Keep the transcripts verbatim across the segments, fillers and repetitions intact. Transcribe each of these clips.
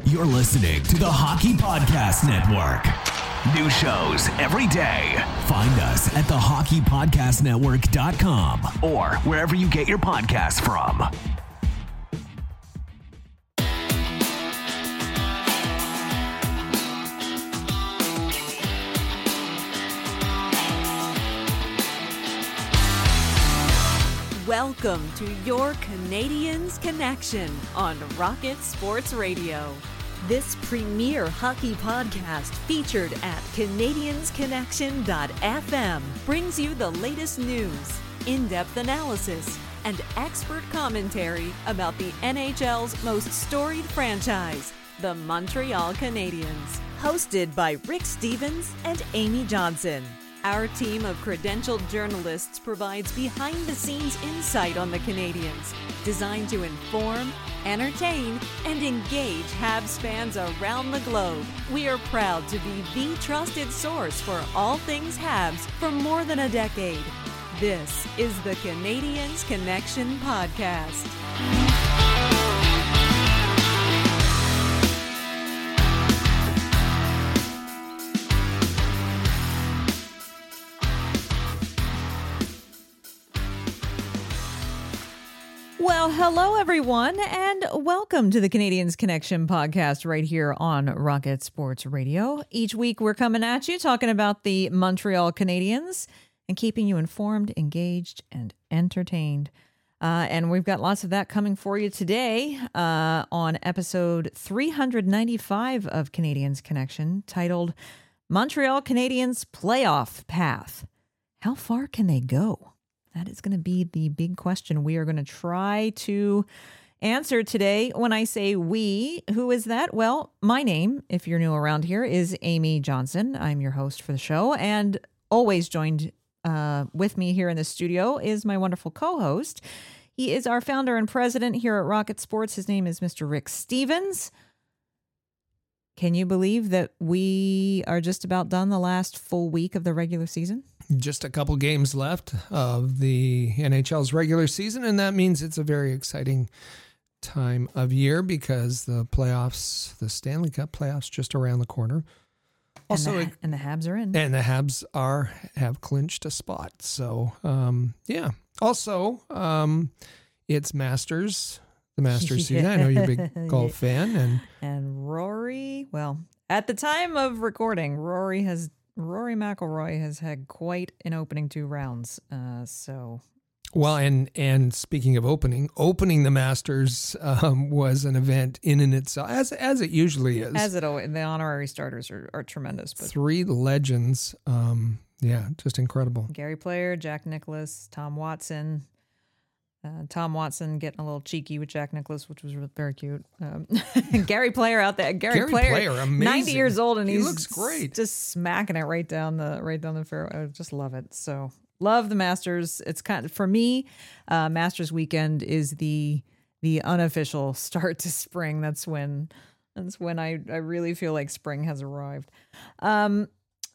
You're listening to the Hockey Podcast Network. New shows every day. Find us at the hockey podcast network dot com or wherever you get your podcasts from. Welcome to your Canadiens Connection on Rocket Sports Radio. This premier hockey podcast featured at Canadiens Connection dot f m brings you the latest news, in-depth analysis, and expert commentary about the N H L's most storied franchise, the Montreal Canadiens. Hosted by Rick Stevens and Amy Johnson. Our team of credentialed journalists provides behind-the-scenes insight on the Canadiens, designed to inform, entertain, and engage Habs fans around the globe. We are proud to be the trusted source for all things Habs for more than a decade. This is the Canadiens Connection Podcast. Well, hello, everyone, and welcome to the Canadiens Connection podcast right here on Rocket Sports Radio. Each week, we're coming at you talking about the Montreal Canadiens and keeping you informed, engaged, and entertained. Uh, and we've got lots of that coming for you today uh, on episode three ninety-five of Canadiens Connection, titled Montreal Canadiens Playoff Path. How far can they go? That is going to be the big question we are going to try to answer today. When I say we, who is that? Well, my name, if you're new around here, is Amy Johnson. I'm your host for the show, and always joined uh, with me here in the studio is my wonderful co-host. He is our founder and president here at Rocket Sports. His name is Mister Rick Stevens. Can you believe that we are just about done the last full week of the regular season? Just a couple games left of the N H L's regular season, and that means it's a very exciting time of year because the playoffs, the Stanley Cup playoffs, just around the corner. Also, and the, and the Habs are in. And the Habs are have clinched a spot. So, um, yeah. Also, um, it's Masters, the Masters yeah. season. I know you're a big golf fan, and and Rory. Well, at the time of recording, Rory has. Rory McIlroy has had quite an opening two rounds. Uh, so, well, and and speaking of opening, opening the Masters um, was an event in and itself, as as it usually is. As it always, the honorary starters are, are tremendous. But Three legends, um, yeah, just incredible. Gary Player, Jack Nicklaus, Tom Watson. Uh, Tom Watson getting a little cheeky with Jack Nicklaus, which was very cute. Um, Gary Player out there, Gary, Gary Player, Player amazing. ninety years old, and he he's looks great, just smacking it right down the right down the fairway. I just love it. So love the Masters. It's kind of for me, uh, Masters weekend is the the unofficial start to spring. That's when that's when I I really feel like spring has arrived. Um,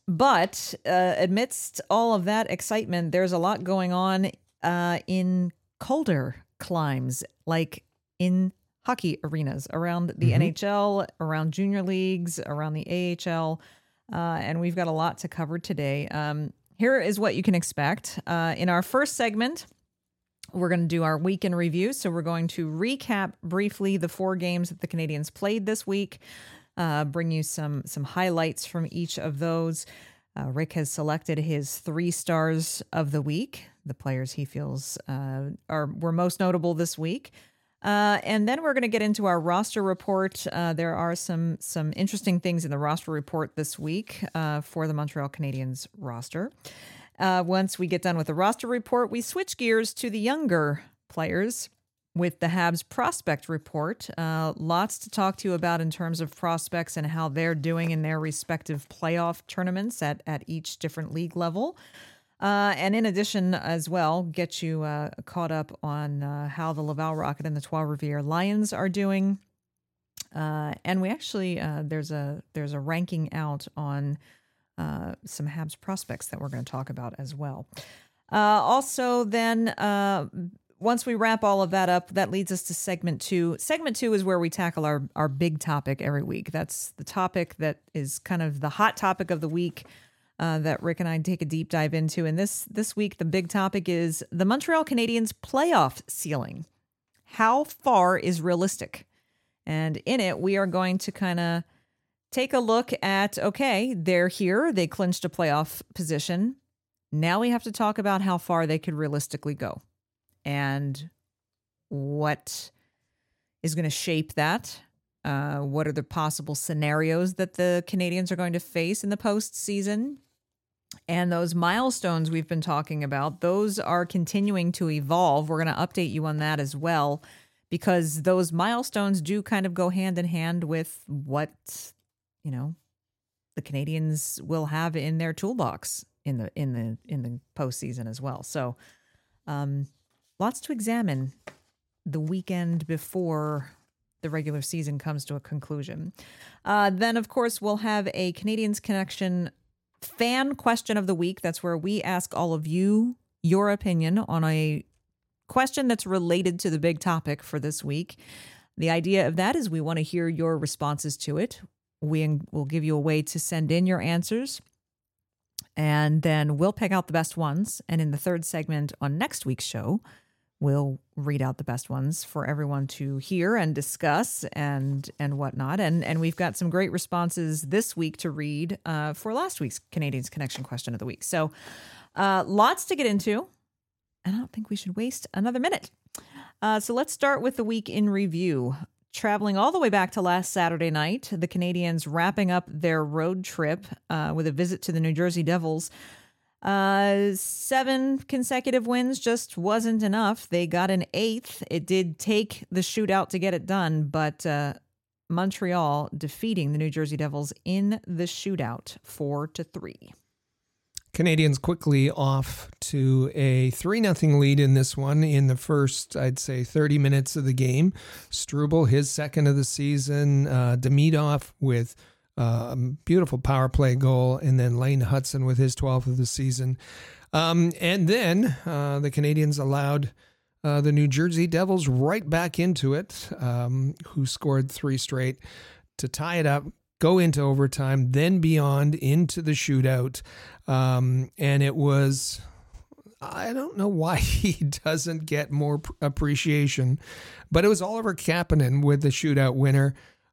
but uh, amidst all of that excitement, there's a lot going on uh, in colder climes, like in hockey arenas around the mm-hmm. N H L, around junior leagues, around the A H L, uh, and we've got a lot to cover today. Um, here is what you can expect. Uh, in our first segment, we're going to do our week in review. So we're going to recap briefly the four games that the Canadiens played this week, uh, bring you some some highlights from each of those. Uh, Rick has selected his three stars of the week, the players he feels uh, are were most notable this week. Uh, and then we're going to get into our roster report. Uh, there are some some interesting things in the roster report this week uh, for the Montreal Canadiens roster. Uh, once we get done with the roster report, we switch gears to the younger players with the Habs prospect report. Uh, lots to talk to you about in terms of prospects and how they're doing in their respective playoff tournaments at, at each different league level. Uh, and in addition as well, get you uh, caught up on uh, how the Laval Rocket and the Trois-Rivières Lions are doing. Uh, and we actually, uh, there's a there's a ranking out on uh, some Habs prospects that we're going to talk about as well. Uh, also, then uh, once we wrap all of that up, that leads us to segment two. Segment two is where we tackle our, our big topic every week. That's the topic that is kind of the hot topic of the week uh, that Rick and I take a deep dive into. And this this week, the big topic is the Montreal Canadiens playoff ceiling. How far is realistic? And in it, we are going to kind of take a look at, okay, they're here. They clinched a playoff position. Now we have to talk about how far they could realistically go and what is going to shape that. Uh, what are the possible scenarios that the Canadiens are going to face in the postseason? And those milestones we've been talking about, those are continuing to evolve. We're going to update you on that as well, because those milestones do kind of go hand in hand with what, you know, the Canadiens will have in their toolbox in the in the in the postseason as well. So, um, lots to examine the weekend before the regular season comes to a conclusion. Uh, then, of course, we'll have a Canadiens Connection fan question of the week. That's where we ask all of you your opinion on a question that's related to the big topic for this week. The idea of that is we want to hear your responses to it. We will give you a way to send in your answers, and then we'll pick out the best ones. And in the third segment on next week's show, we'll read out the best ones for everyone to hear and discuss and and whatnot. And and we've got some great responses this week to read uh, for last week's Canadiens Connection question of the week. So uh, lots to get into, and I don't think we should waste another minute. Uh, so let's start with the week in review. Traveling all the way back to last Saturday night, the Canadiens wrapping up their road trip uh, with a visit to the New Jersey Devils. Uh, seven consecutive wins just wasn't enough. They got an eighth. It did take the shootout to get it done, but uh, Montreal defeating the New Jersey Devils in the shootout four to three. Canadiens quickly off to a three nothing lead in this one in the first, I'd say, thirty minutes of the game. Struble, his second of the season. Uh, Demidov with a uh, beautiful power play goal. And then Lane Hudson with his twelfth of the season. Um, and then uh, the Canadiens allowed uh, the New Jersey Devils right back into it, um, who scored three straight to tie it up, go into overtime, then beyond into the shootout. Um, and it was, I don't know why he doesn't get more appreciation, but it was Oliver Kapanen with the shootout winner.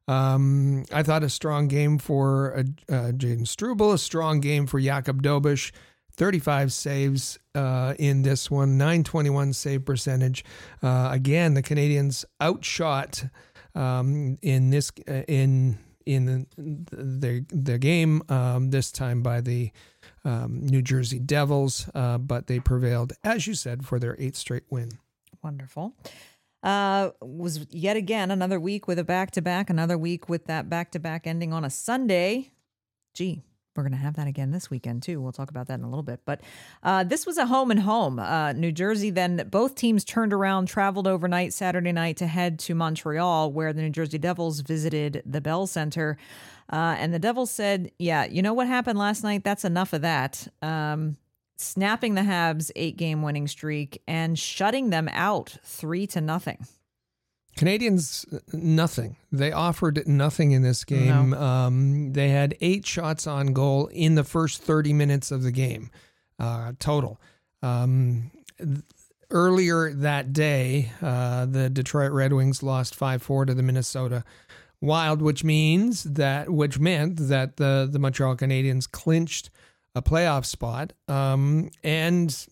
Um, I thought a strong game for uh, uh, Jaden Struble, a strong game for Jakub Dobeš, thirty-five saves uh, in this one, nine twenty-one save percentage. Uh, again, the Canadiens outshot um, in this uh, in in the the, the game um, this time by the um, New Jersey Devils, uh, but they prevailed, as you said, for their eighth straight win. Wonderful. Uh, was yet again another week with a back-to-back, another week with that back-to-back ending on a Sunday. Gee, we're going to have that again this weekend, too. We'll talk about that in a little bit. But uh, this was a home and home. Uh, New Jersey, then both teams turned around, traveled overnight Saturday night to head to Montreal, where the New Jersey Devils visited the Bell Center. Uh, and the Devils said, yeah, you know what happened last night? That's enough of that. Um, snapping the Habs' eight-game winning streak and shutting them out three to nothing. Canadiens, nothing. They offered nothing in this game. No. Um, they had eight shots on goal in the first thirty minutes of the game, uh, total. Um, th- earlier that day, uh, the Detroit Red Wings lost five four to the Minnesota Wild, which means that, which meant that the the Montreal Canadiens clinched a playoff spot, um, and.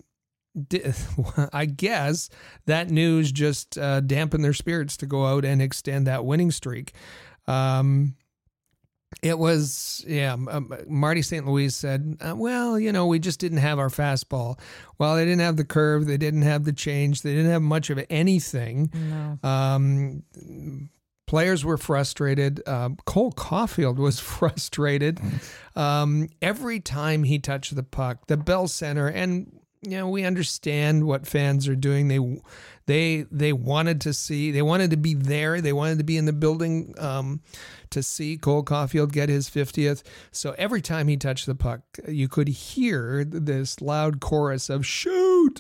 I guess that news just uh, dampened their spirits to go out and extend that winning streak. Um, it was, yeah, um, Marty Saint Louis said, uh, well, you know, we just didn't have our fastball. Well, they didn't have the curve. They didn't have the change. They didn't have much of anything. No. Um, players were frustrated. Uh, Cole Caulfield was frustrated. Um, every time he touched the puck, the Bell Center, and you know, we understand what fans are doing. They, they, they wanted to see, they wanted to be there. They wanted to be in the building um, to see Cole Caulfield get his fiftieth. So every time he touched the puck, you could hear this loud chorus of "shoot."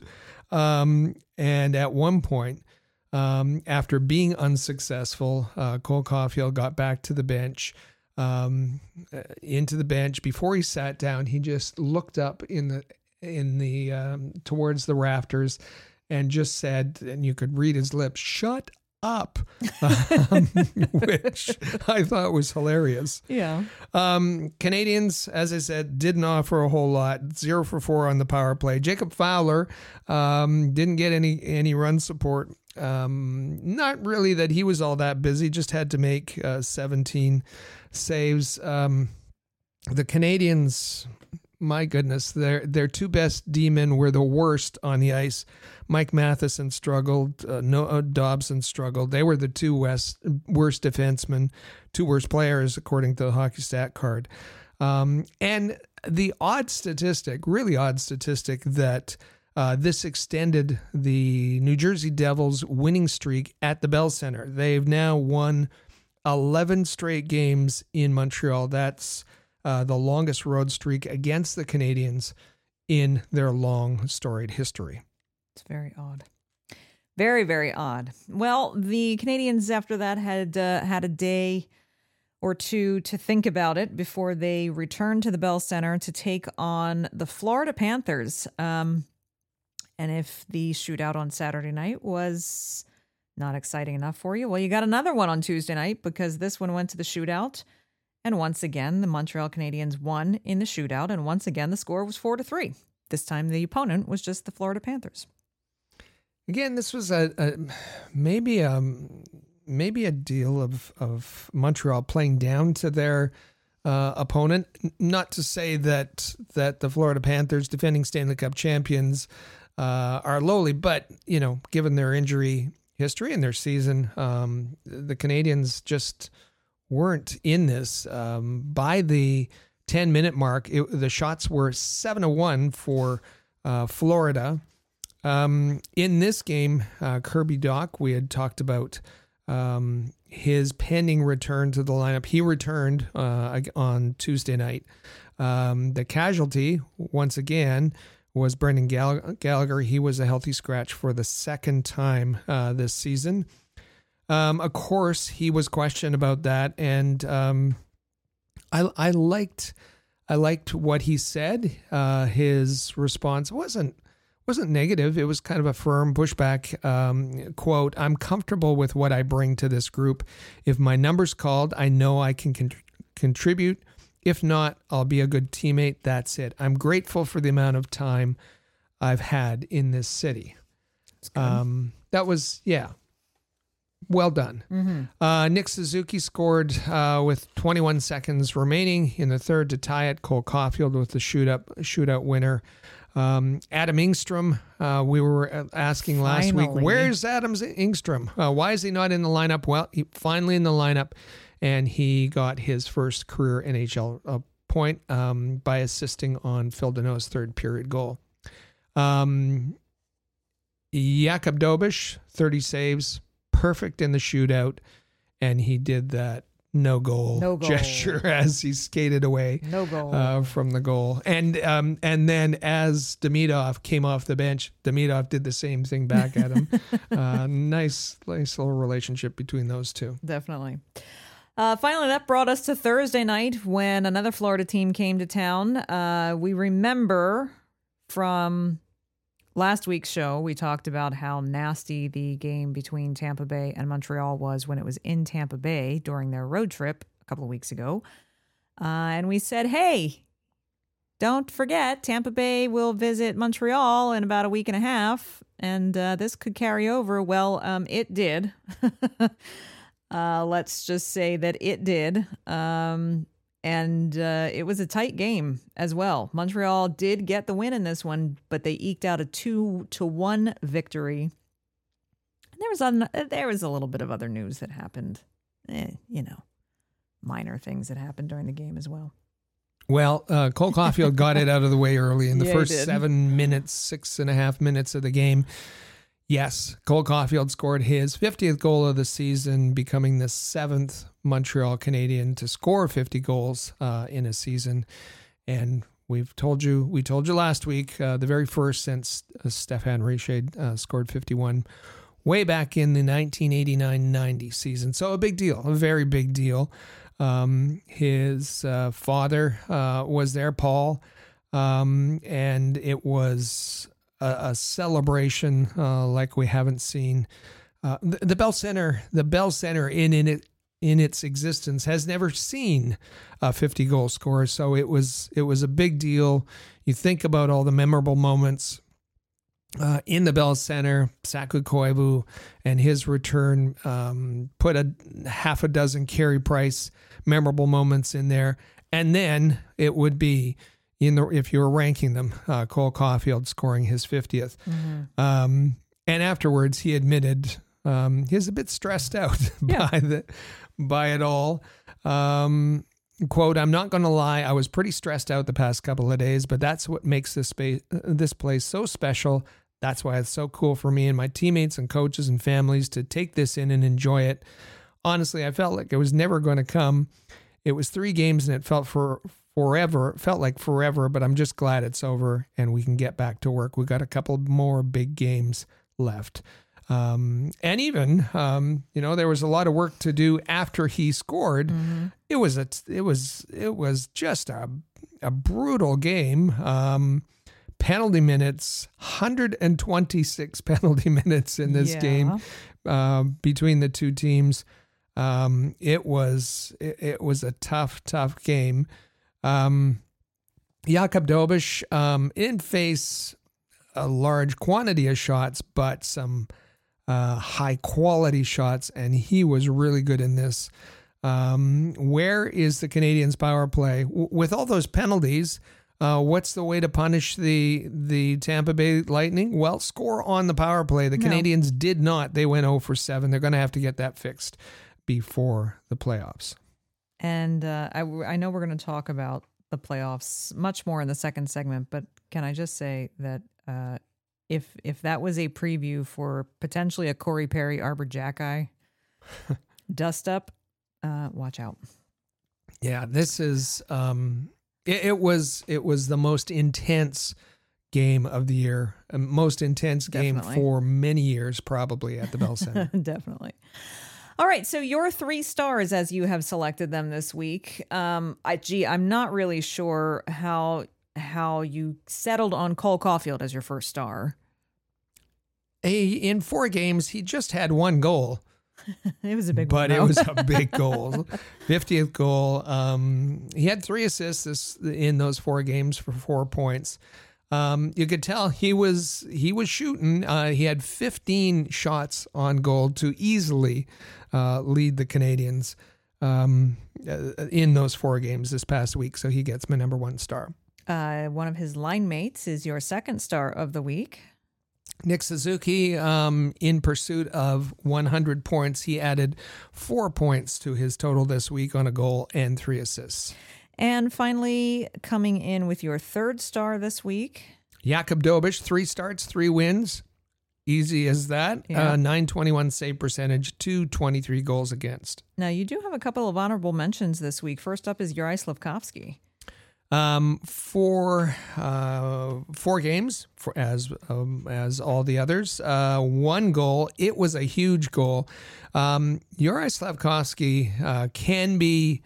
Um, and at one point, um, after being unsuccessful, uh, Cole Caulfield got back to the bench, um, into the bench. Before he sat down, he just looked up in the in the um, towards the rafters and just said, and you could read his lips, "Shut up," um, which I thought was hilarious. Yeah. Um, Canadians, as I said, didn't offer a whole lot. Zero for four on the power play. Jacob Fowler um, didn't get any any run support. Um, not really that he was all that busy. Just had to make uh, seventeen saves. Um, the Canadians, my goodness, their their two best D-men were the worst on the ice. Mike Matheson struggled. Uh, Noah Dobson struggled. They were the two west, worst defensemen, two worst players, according to the hockey stat card. Um, and the odd statistic, really odd statistic, that uh, this extended the New Jersey Devils winning streak at the Bell Center. They've now won eleven straight games in Montreal. That's uh, the longest road streak against the Canadians in their long, storied history. It's very odd. Very, very odd. Well, the Canadians after that had uh, had a day or two to think about it before they returned to the Bell Center to take on the Florida Panthers. Um, and if the shootout on Saturday night was not exciting enough for you, well, you got another one on Tuesday night because this one went to the shootout. And once again, the Montreal Canadiens won in the shootout. And once again, the score was four to three. This time the opponent was just the Florida Panthers. Again, this was a, a maybe a maybe a deal of of Montreal playing down to their uh, opponent. Not to say that that the Florida Panthers, defending Stanley Cup champions, uh, are lowly, but you know, given their injury history and their season, um, the Canadians just weren't in this. Um, by the ten minute mark, it, the shots were seven to one for uh, Florida. Um, in this game, uh, Kirby Dach, we had talked about um, his pending return to the lineup. He returned uh, on Tuesday night. Um, the casualty, once again, was Brendan Gall- Gallagher. He was a healthy scratch for the second time uh, this season. Um, of course, he was questioned about that, and um, I, I liked I liked what he said. Uh, his response wasn't wasn't negative. It was kind of a firm pushback. Um, quote, "I'm comfortable with what I bring to this group. If my number's called, I know I can con- contribute. If not, I'll be a good teammate. That's it. I'm grateful for the amount of time I've had in this city." Um, that was, yeah, well done. Mm-hmm. Uh, Nick Suzuki scored uh, with twenty-one seconds remaining in the third to tie it. Cole Caulfield with the shoot-up, shootout winner. Um, Adam Engstrom, uh, we were asking last Finally. week, where's Adam Engstrom? Uh, why is he not in the lineup? Well, he finally in the lineup, and he got his first career N H L uh, point um, by assisting on Phil Deneau's third period goal. Um, Jakub Dobeš, thirty saves, perfect in the shootout, and he did that no goal, no goal gesture as he skated away no goal. Uh, from the goal. And um, and then as Demidov came off the bench, Demidov did the same thing back at him. uh, nice, nice little relationship between those two. Definitely. Uh, finally, that brought us to Thursday night when another Florida team came to town. Uh, we remember from last week's show, we talked about how nasty the game between Tampa Bay and Montreal was when it was in Tampa Bay during their road trip a couple of weeks ago. Uh, and we said, hey, don't forget, Tampa Bay will visit Montreal in about a week and a half, and uh, this could carry over. Well, um, it did. uh, let's just say that it did. Um, And uh, it was a tight game as well. Montreal did get the win in this one, but they eked out a two to one victory. And there was un- there was a little bit of other news that happened, eh, you know, minor things that happened during the game as well. Well, uh, Cole Caulfield got it out of the way early in the Yeah, first he did. seven minutes, six and a half minutes of the game. Yes, Cole Caulfield scored his fiftieth goal of the season, becoming the seventh Montreal Canadian to score fifty goals uh, in a season. And We've told you, we told you last week, uh, the very first since uh, Stefan Richer uh, scored fifty-one way back in the nineteen eighty-nine ninety season. So a big deal, a very big deal. Um, his uh, father uh, was there, Paul, um, and it was a, a celebration uh, like we haven't seen. Uh, the, the Bell Center, the Bell Center in in it. in its existence has never seen a fifty goal scorer. So it was, it was a big deal. You think about all the memorable moments uh, in the Bell Center, Saku Koivu and his return, um, put a half a dozen Carey Price memorable moments in there. And then it would be in the, if you were ranking them, uh, Cole Caulfield scoring his fiftieth. Mm-hmm. Um, and afterwards he admitted, um, he was a bit stressed out yeah. by the, by it all. Um, quote, "I'm not going to lie. I was pretty stressed out the past couple of days, but that's what makes this space, this place so special. That's why it's so cool for me and my teammates and coaches and families to take this in and enjoy it. Honestly, I felt like it was never going to come. It was three games and it felt for forever. It felt like forever, but I'm just glad it's over and we can get back to work. We got a couple more big games left." Um, and even, um, you know, there was a lot of work to do after he scored. Mm-hmm. It was, a, it was, it was just a, a brutal game. Um, penalty minutes, one hundred twenty-six penalty minutes in this yeah. game, uh, between the two teams. Um, it was, it, it was a tough, tough game. Um, Jakub Dobeš, um, didn't face a large quantity of shots, but some, Uh, high quality shots, and he was really good in this. Um, where is the Canadiens' power play w- with all those penalties? Uh, what's the way to punish the the Tampa Bay Lightning? Well, score on the power play. The no. Canadiens did not. They went oh for seven. They're going to have to get that fixed before the playoffs. And uh, I, I know we're going to talk about the playoffs much more in the second segment, but can I just say that uh, If if that was a preview for potentially a Corey Perry Arbor Jackeye dust up, uh, watch out. Yeah, this is um, it, it was it was the most intense game of the year, most intense game Definitely. for many years, probably at the Bell Center. Definitely. All right, so your three stars as you have selected them this week. Um, I gee, I'm not really sure how how you settled on Cole Caulfield as your first star. A, in four games, he just had one goal. It was a big but one. But it was a big goal. fiftieth goal. Um, he had three assists this, in those four games for four points. Um, you could tell he was he was shooting. Uh, he had fifteen shots on goal to easily uh, lead the Canadiens um, in those four games this past week. So he gets my number one star. Uh, one of his line mates is your second star of the week. Nick Suzuki, um, in pursuit of one hundred points, he added four points to his total this week on a goal and three assists. And finally, coming in with your third star this week, Jakub Dobeš, three starts, three wins. Easy as that. Yeah. Uh, nine twenty-one save percentage, two twenty-three goals against. Now, you do have a couple of honorable mentions this week. First up is Juraj Slafkovský. Um, for uh, four games, for as um, as all the others, uh, one goal. It was a huge goal. Um, Juraj Slafkovský uh, can be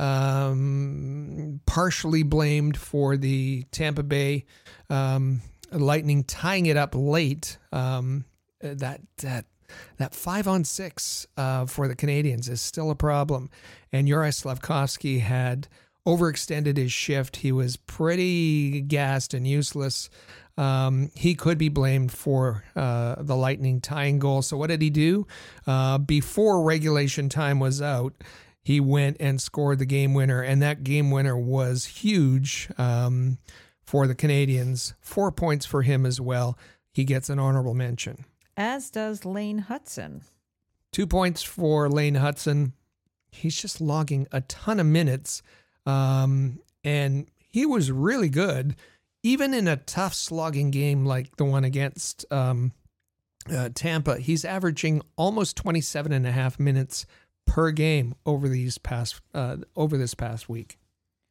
um, partially blamed for the Tampa Bay um, Lightning tying it up late. Um, that that that five on six uh, for the Canadiens is still a problem, and Juraj Slafkovský had overextended his shift. He was pretty gassed and useless. Um, he could be blamed for uh, the Lightning tying goal. So what did he do? Uh, before regulation time was out, he went and scored the game winner, and that game winner was huge um, for the Canadiens. Four points for him as well. He gets an honorable mention. As does Lane Hutson. Two points for Lane Hutson. He's just logging a ton of minutes. Um, and he was really good, even in a tough slogging game like the one against um, uh, Tampa. He's averaging almost twenty-seven and a half minutes per game over these past uh, over this past week.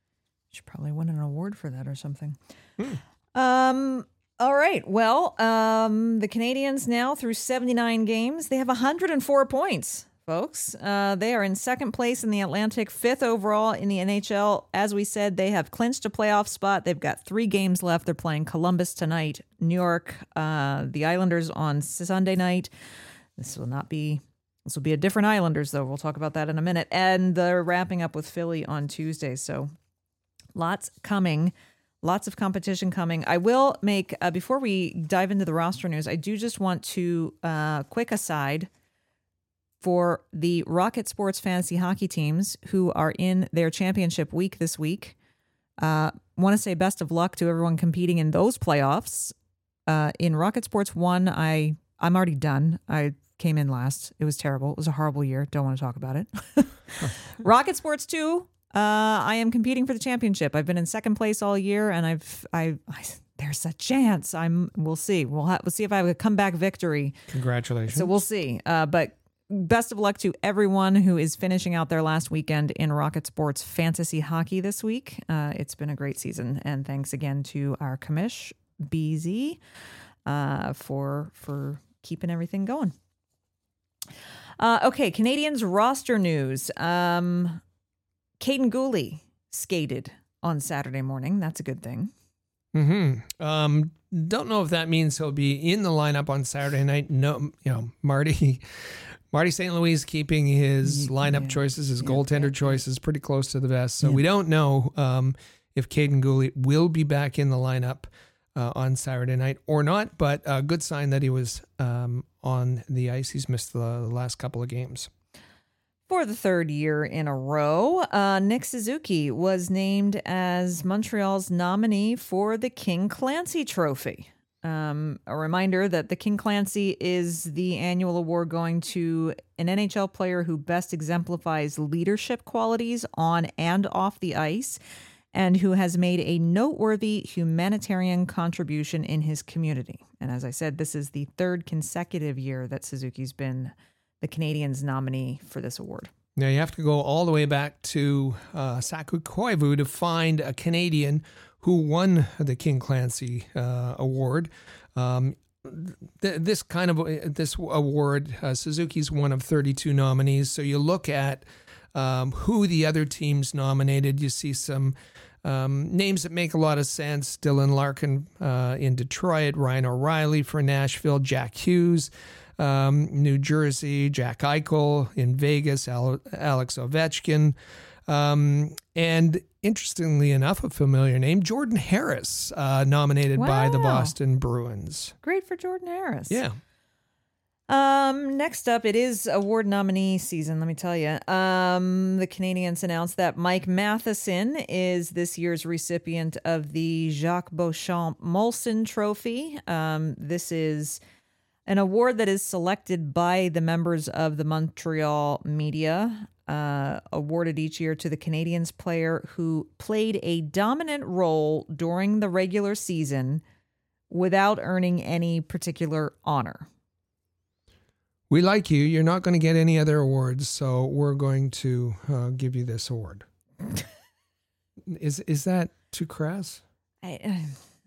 Should probably win an award for that or something. Hmm. Um. All right. Well, um, the Canadiens now through seventy-nine games, they have one hundred four points, folks. Uh, they are in second place in the Atlantic, fifth overall in the N H L. As we said, they have clinched a playoff spot. They've got three games left. They're playing Columbus tonight, New York, uh, the Islanders on Sunday night. This will not be. This will be a different Islanders, though. We'll talk about that in a minute. And they're wrapping up with Philly on Tuesday. So lots coming. Lots of competition coming. I will make, uh, before we dive into the roster news, I do just want to, uh, quick aside for the Rocket Sports Fantasy Hockey teams who are in their championship week this week. Uh, want to say best of luck to everyone competing in those playoffs. Uh, in Rocket Sports one, I, I'm already done. I came in last. It was terrible. It was a horrible year. Don't want to talk about it. Rocket Sports two. Uh, I am competing for the championship. I've been in second place all year, and I've, I, I there's a chance. I'm. We'll see. We'll ha- we'll see if I have a comeback victory. Congratulations. So we'll see. Uh, but best of luck to everyone who is finishing out their last weekend in Rocket Sports Fantasy Hockey this week. Uh, it's been a great season, and thanks again to our commish B Z uh, for for keeping everything going. Uh, okay, Canadiens roster news. Um. Caden Gooley skated on Saturday morning. That's a good thing. Mm-hmm. Um, don't know if that means he'll be in the lineup on Saturday night. No, you know, Marty, Marty Saint Louis keeping his lineup yeah. choices, his yeah, goaltender yeah. choices pretty close to the vest. So yeah. we don't know um, if Caden Gooley will be back in the lineup uh, on Saturday night or not, but a good sign that he was um, on the ice. He's missed the last couple of games. For the third year in a row, uh, Nick Suzuki was named as Montreal's nominee for the King Clancy Trophy. Um, a reminder that the King Clancy is the annual award going to an N H L player who best exemplifies leadership qualities on and off the ice and who has made a noteworthy humanitarian contribution in his community. And as I said, this is the third consecutive year that Suzuki's been the Canadiens nominee for this award. Now you have to go all the way back to uh, Saku Koivu to find a Canadian who won the King Clancy uh, award. Um, th- this kind of uh, this award, uh, Suzuki's one of thirty-two nominees. So you look at um, who the other teams nominated. You see some um, names that make a lot of sense. Dylan Larkin uh, in Detroit, Ryan O'Reilly for Nashville, Jack Hughes. Um, New Jersey, Jack Eichel in Vegas, Al- Alex Ovechkin. Um, and interestingly enough, a familiar name, Jordan Harris, uh, nominated wow. by the Boston Bruins. Great for Jordan Harris. Yeah. Um, next up, it is award nominee season, let me tell you. Um, the Canadiens announced that Mike Matheson is this year's recipient of the Jacques Beauchamp Molson Trophy. Um, this is an award that is selected by the members of the Montreal media, uh, awarded each year to the Canadiens player who played a dominant role during the regular season without earning any particular honor. We like you. You're not going to get any other awards, so we're going to uh, give you this award. is is that too crass? I, uh,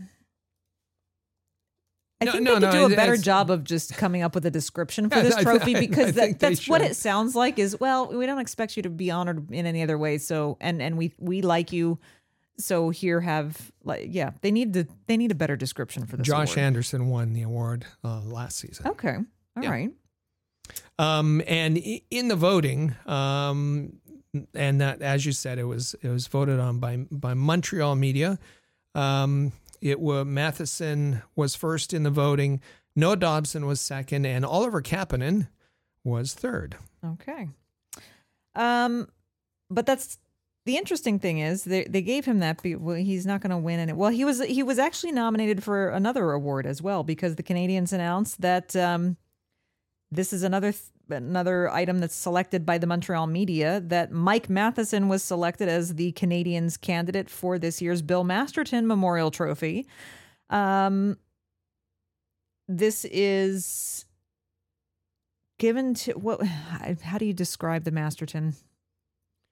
I No, think no, they could no, do a better it's- job of just coming up with a description for Yeah, this I- trophy I- because I that, think they that's what should. it sounds like is, well, we don't expect you to be honored in any other way. So, and, and we, we like you. So here have like, yeah, they need to, they need a better description for this Josh award. Anderson won the award uh, last season. Okay. All Yeah. right. Um, and i- in the voting, um, and that, as you said, it was it was voted on by by Montreal media. Um, it was Matheson was first in the voting. Noah Dobson was second, and Oliver Kapanen was third. Okay. Um, but that's the interesting thing is they they gave him that. Be, well, he's not going to win it. Well, he was he was actually nominated for another award as well because the Canadiens announced that um, this is another th- another item that's selected by the Montreal media that Mike Matheson was selected as the Canadiens candidate for this year's Bill Masterton Memorial Trophy. Um, this is given to what? How do you describe the Masterton?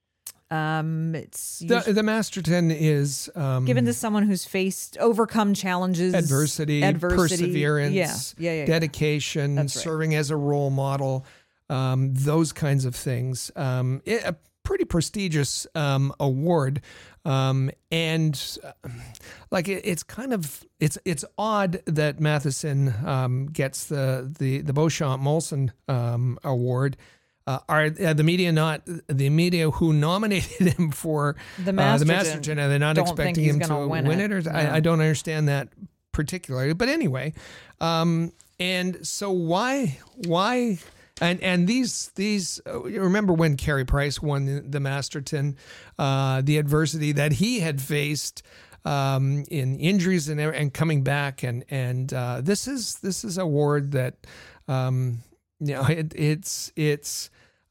Um, it's The, the Masterton is um, given to someone who's faced, overcome challenges, adversity, adversity. perseverance, yeah. Yeah, yeah, yeah. dedication, That's right. serving as a role model, um, those kinds of things. Um, it, a pretty prestigious um, award. Um, and uh, like it, it's kind of it's it's odd that Matheson um, gets the the the Beauchamp Molson um, award. Uh, are, are the media not the media who nominated him for The uh, the Masterton Masterton? Are they not don't think expecting he's him to gonna win, win it? it. Or No. I, I don't understand that particularly. But anyway, um, and so why why and and these these uh, you remember when Carey Price won the, the Masterton, uh, the adversity that he had faced. Um, in injuries and and coming back and and uh, this is this is a award that um, you know it, it's it's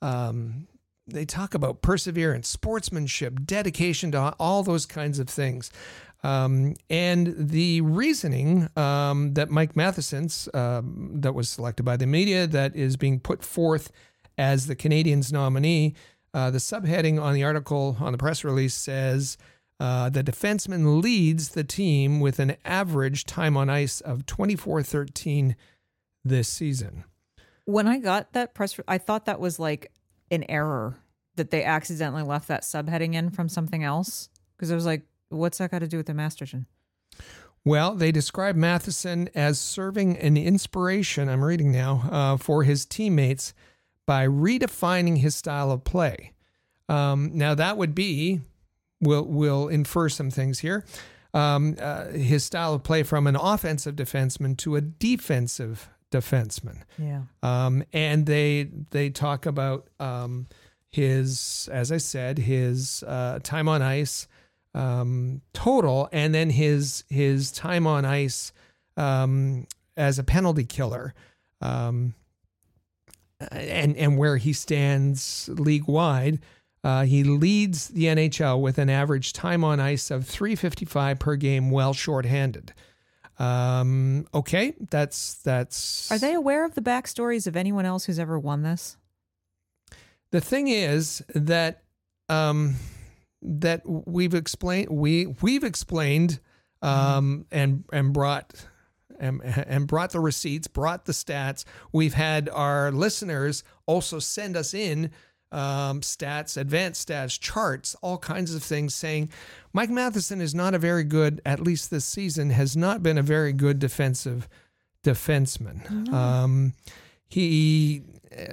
um, they talk about perseverance, sportsmanship, dedication to all those kinds of things, um, and the reasoning um, that Mike Matheson's um, that was selected by the media that is being put forth as the Canadiens nominee. Uh, the subheading on the article on the press release says. Uh, the defenseman leads the team with an average time on ice of twenty-four thirteen this season. When I got that press, I thought that was like an error that they accidentally left that subheading in from something else. Because I was like, what's that got to do with the Masterton? Well, they describe Matheson as serving an inspiration, I'm reading now, uh, for his teammates by redefining his style of play. Um, now, that would be... We'll, we'll infer some things here. Um, uh, his style of play from an offensive defenseman to a defensive defenseman. Yeah. Um, and they they talk about um, his, as I said, his uh, time on ice um, total, and then his his time on ice um, as a penalty killer, um, and and where he stands league wide. Uh, he leads the N H L with an average time on ice of three fifty-five per game, well shorthanded. Um, okay, that's that's. Are they aware of the backstories of anyone else who's ever won this? The thing is that um, that we've explained we we've explained um, and and brought and, and brought the receipts, brought the stats. We've had our listeners also send us in. Um, stats, advanced stats, charts, all kinds of things saying Mike Matheson is not a very good, at least this season, has not been a very good defensive defenseman. Mm-hmm. Um, he,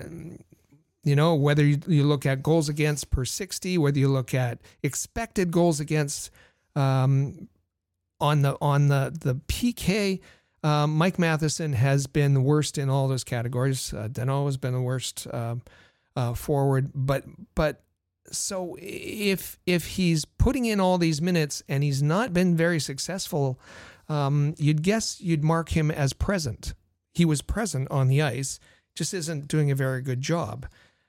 you know, whether you, you look at goals against per sixty, whether you look at expected goals against um, on the on the the P K, um, Mike Matheson has been the worst in all those categories. Uh, Danault has been the worst. Um, Uh, forward, but but so if if he's putting in all these minutes and he's not been very successful, um, you'd guess you'd mark him as present. He was present on the ice, just isn't doing a very good job.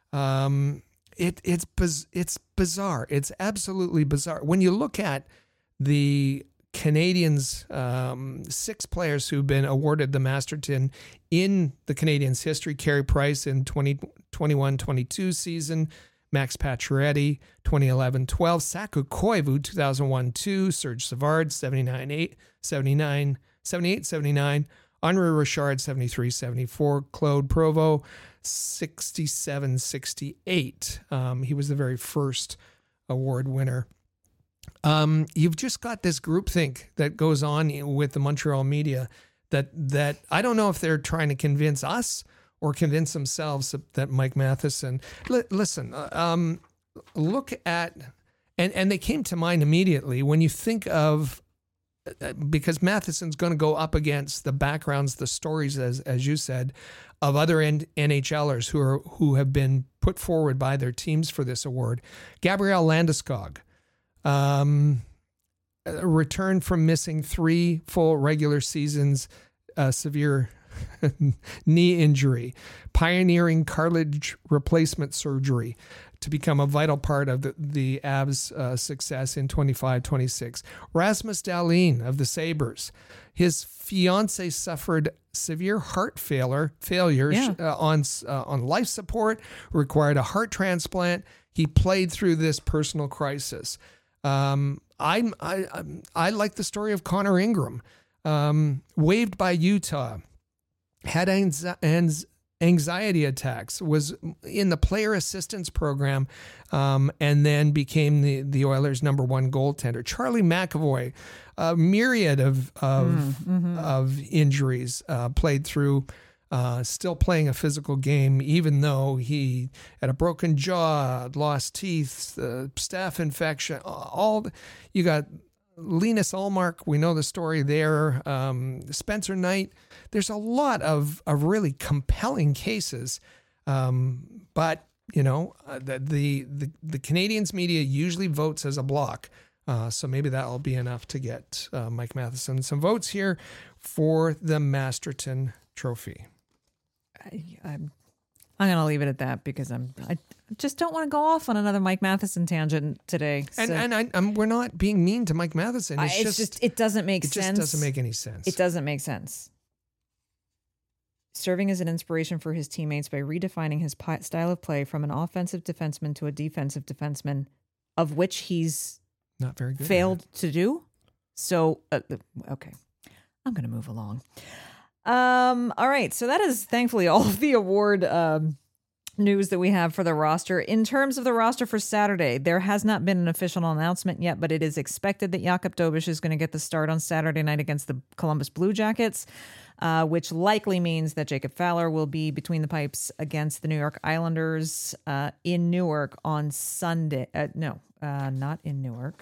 Um, it it's biz- it's bizarre. It's absolutely bizarre when you look at the Canadiens, um, six players who've been awarded the Masterton in the Canadiens' history. Carey Price in twenty twenty-one twenty-two season, Max Pacioretty twenty eleven twelve, Saku Koivu two thousand one two, Serge Savard seventy-nine eight, seventy-nine, seventy-eight seventy-nine, Henri Richard seventy-three seventy-four, Claude Provost sixty-seven sixty-eight. Um, he was the very first award winner. Um, you've just got this groupthink that goes on with the Montreal media that that I don't know if they're trying to convince us or convince themselves that Mike Matheson. Li- listen, um, look at and and they came to mind immediately when you think of because Matheson's going to go up against the backgrounds, the stories, as as you said, of other N- NHLers who are who have been put forward by their teams for this award. Gabriel Landeskog. Um, returned from missing three full regular seasons, uh, severe knee injury, pioneering cartilage replacement surgery to become a vital part of the, the Avs' uh, success in twenty-five twenty-six. Rasmus Dahlin of the Sabres, his fiance suffered severe heart failure, failure yeah. uh, on uh, on life support, required a heart transplant. he played through this personal crisis. Um, I'm, I, I'm, I like the story of Connor Ingram, um, waived by Utah, had anxi- anxiety attacks, was in the player assistance program, um, and then became the, the Oilers' number one goaltender. Charlie McAvoy, a myriad of of, mm-hmm. of injuries, uh, played through. Uh, still playing a physical game, even though he had a broken jaw, lost teeth, uh, staph infection. All you got, Linus Ullmark. We know the story there. Um, Spencer Knight. There's a lot of of really compelling cases, um, but you know the, the the the Canadiens media usually votes as a block. Uh, so maybe that will be enough to get uh, Mike Matheson some votes here for the Masterton Trophy. I, I'm I'm gonna leave it at that because I'm I just don't want to go off on another Mike Matheson tangent today. So. And and I, I'm, we're not being mean to Mike Matheson. It's, I, it's just, just it doesn't make it sense. It just doesn't make any sense. It doesn't make sense. Serving as an inspiration for his teammates by redefining his pi- style of play from an offensive defenseman to a defensive defenseman, of which he's not very good. Failed to do. So uh, okay, I'm gonna move along. Um, all right. So that is thankfully all of the award um, news that we have for the roster. In terms of the roster for Saturday, there has not been an official announcement yet, but it is expected that Jakub Dobiš is going to get the start on Saturday night against the Columbus Blue Jackets, uh, which likely means that Jacob Fowler will be between the pipes against the New York Islanders uh, in Newark on Sunday. Uh, no, uh, not in Newark.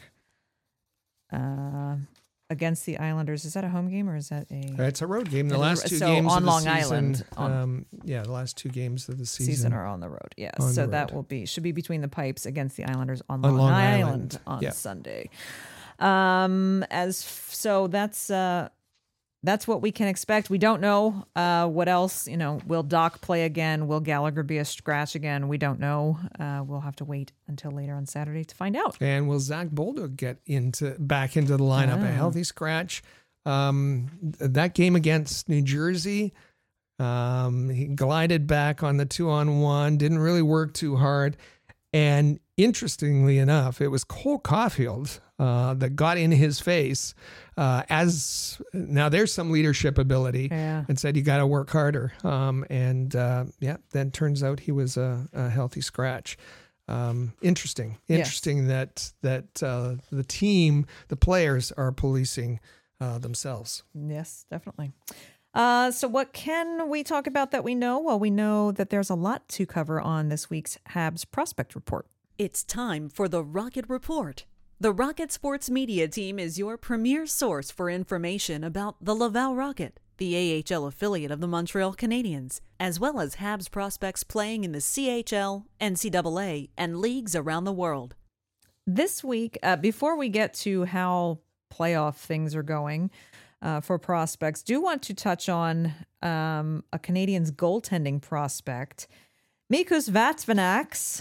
Uh Against the Islanders. Is that a home game or is that a... It's a road game. The last two so games on of the Long season, Island. On, um, yeah, the last two games of the season, season are on the road. Yeah, on so the that road. will be, should be between the pipes against the Islanders on, On Long, Long Island, Island. on Yeah. Sunday. Um, as f- So that's... Uh, That's what we can expect. We don't know uh, what else. You know, will Doc play again? Will Gallagher be a scratch again? We don't know. Uh, we'll have to wait until later on Saturday to find out. And will Zach Bolduc get into back into the lineup? Oh. A healthy scratch. Um, that game against New Jersey, um, he glided back on the two on one. Didn't really work too hard. And interestingly enough, it was Cole Caulfield uh, that got in his face uh, as now there's some leadership ability Yeah. and said, you got to work harder. Um, and uh, yeah, then turns out he was a, a healthy scratch. Um, interesting, interesting yes. that, that uh, the team, the players are policing uh, themselves. Yes, definitely. Uh, so what can we talk about that we know? Well, we know that there's a lot to cover on this week's Habs Prospect Report. It's time for the Rocket Report. The Rocket Sports Media Team is your premier source for information about the Laval Rocket, the A H L affiliate of the Montreal Canadiens, as well as Habs prospects playing in the C H L, N C double A, and leagues around the world. This week, uh, before we get to how playoff things are going, Uh, for prospects, do want to touch on um, a Canadiens goaltending prospect. Mikus Vatsvanax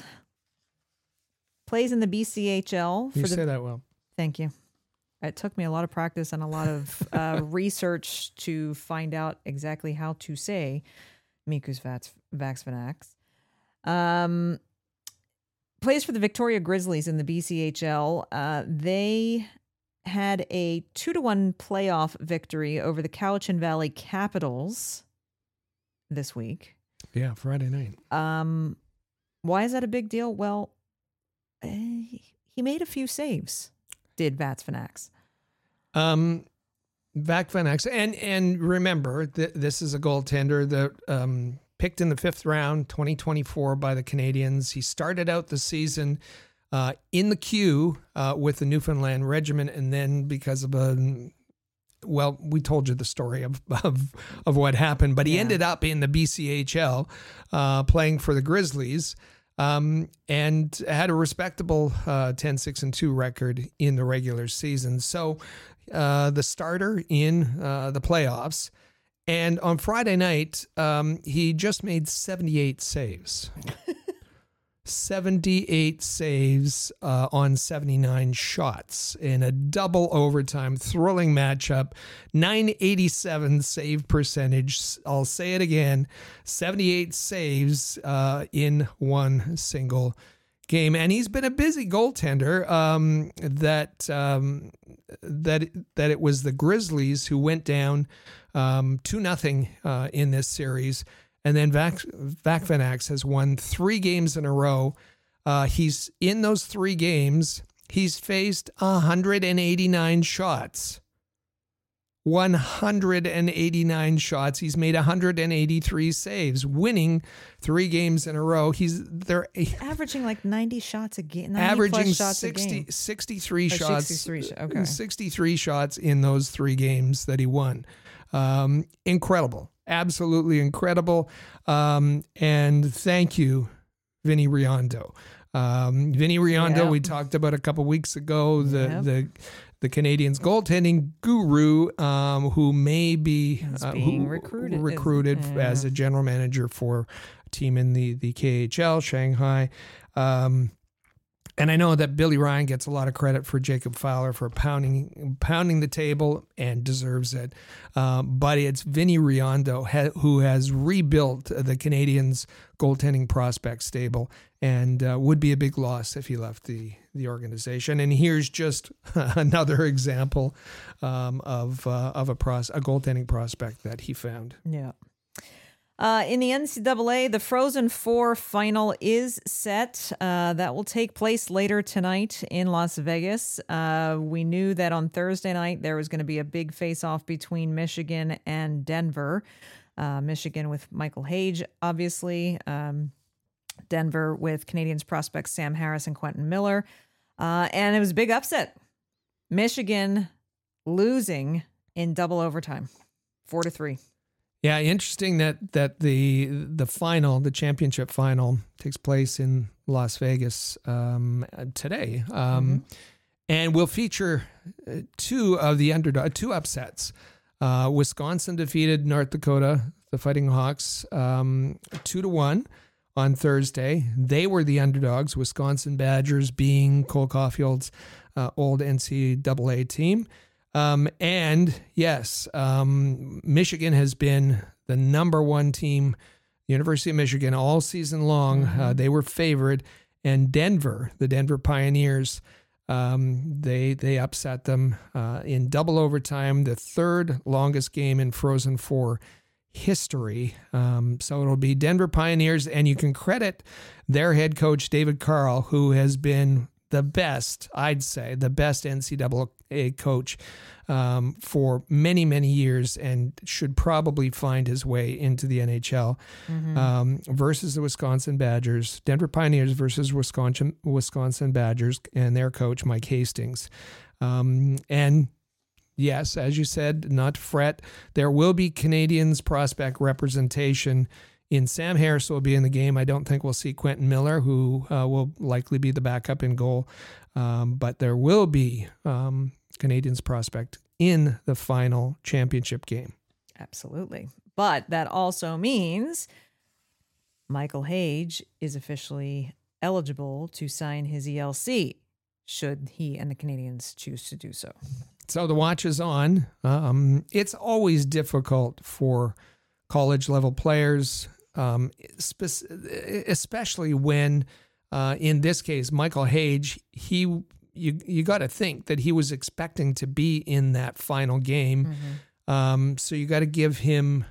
plays in the B C H L. For You the, say that well. Thank you. It took me a lot of practice and a lot of uh, research to find out exactly how to say Mikus Vats- Vatsvanax. Um, plays for the Victoria Grizzlies in the B C H L. Uh, they had a two to one playoff victory over the Cowichan Valley Capitals this week. Yeah, Friday night. Um, why is that a big deal? Well, uh, he made a few saves, did Vatsvanax. Um, Vatsvanax, and and remember that this is a goaltender that um, picked in the fifth round, twenty twenty-four by the Canadiens. He started out the season Uh, in the queue uh, with the Newfoundland Regiment, and then because of a, well, we told you the story of of, of what happened, but he yeah. ended up in the B C H L uh, playing for the Grizzlies um, and had a respectable uh, ten six and two record in the regular season. So uh, the starter in uh, the playoffs, and on Friday night, um, he just made seventy-eight saves. seventy-eight saves uh, on seventy-nine shots in a double overtime thrilling matchup. nine eighty-seven save percentage. I'll say it again. seventy-eight saves uh, in one single game, and he's been a busy goaltender. Um, that um, that that it was the Grizzlies who went down um, two nothing uh, in this series, and then Vac Vac has won three games in a row. Uh, he's in those three games. He's faced one hundred eighty-nine shots. one hundred eighty-nine shots. He's made one hundred eighty-three saves, winning three games in a row. He's they're averaging like ninety shots a game. Averaging shots sixty, a game. sixty-three or shots. sixty-three, okay. sixty-three shots in those three games that he won. Um, incredible. Absolutely incredible. Um, and thank you, Vinny Riondo. Um, Vinny Riondo, Yep. we talked about a couple weeks ago, the, Yep. the, the Canadians goaltending guru, um, who may be Is uh, being who, recruited. recruited Yeah. as a general manager for a team in the, the K H L, Shanghai. Um, and I know that Billy Ryan gets a lot of credit for Jacob Fowler for pounding pounding the table, and deserves it. Um, but it's Vinny Riondo ha- who has rebuilt the Canadians' goaltending prospect stable, and uh, would be a big loss if he left the, the organization. And here's just another example um, of uh, of a, pros- a goaltending prospect that he found. Yeah. Uh, in the N C double A, the Frozen Four final is set. Uh, that will take place later tonight in Las Vegas. Uh, we knew that on Thursday night there was going to be a big face-off between Michigan and Denver. Uh, Michigan with Michael Hage, obviously. Um, Denver with Canadians prospects Sam Harris and Quentin Miller. Uh, and it was a big upset. Michigan losing in double overtime, four to three. Yeah, interesting that that the the final, the championship final, takes place in Las Vegas um, today, um, mm-hmm. and will feature two of the underdog, two upsets. Uh, Wisconsin defeated North Dakota, the Fighting Hawks, um, two to one on Thursday. They were the underdogs. Wisconsin Badgers being Cole Caulfield's uh, old N C double A team. Um, and yes, um, Michigan has been the number one team, University of Michigan, all season long. Mm-hmm. Uh, they were favored, and Denver, the Denver Pioneers, um, they they upset them uh, in double overtime, the third longest game in Frozen Four history. Um, so it'll be Denver Pioneers, and you can credit their head coach, David Carl, who has been the best, I'd say, the best N C double A coach um, for many, many years, and should probably find his way into the N H L. Mm-hmm. um, versus the Wisconsin Badgers, Denver Pioneers versus Wisconsin Wisconsin Badgers, and their coach, Mike Hastings. Um, and yes, as you said, not to fret, there will be Canadians prospect representation. In Sam Harris will be in the game. I don't think we'll see Quentin Miller, who uh, will likely be the backup in goal. Um, but there will be um, Canadians prospect in the final championship game. Absolutely. But that also means Michael Hage is officially eligible to sign his E L C, should he and the Canadians choose to do so. So the watch is on. Um, it's always difficult for college-level players, Um, especially when, uh, in this case, Michael Hage, he you you got to think that he was expecting to be in that final game, mm-hmm. um, so you got to give him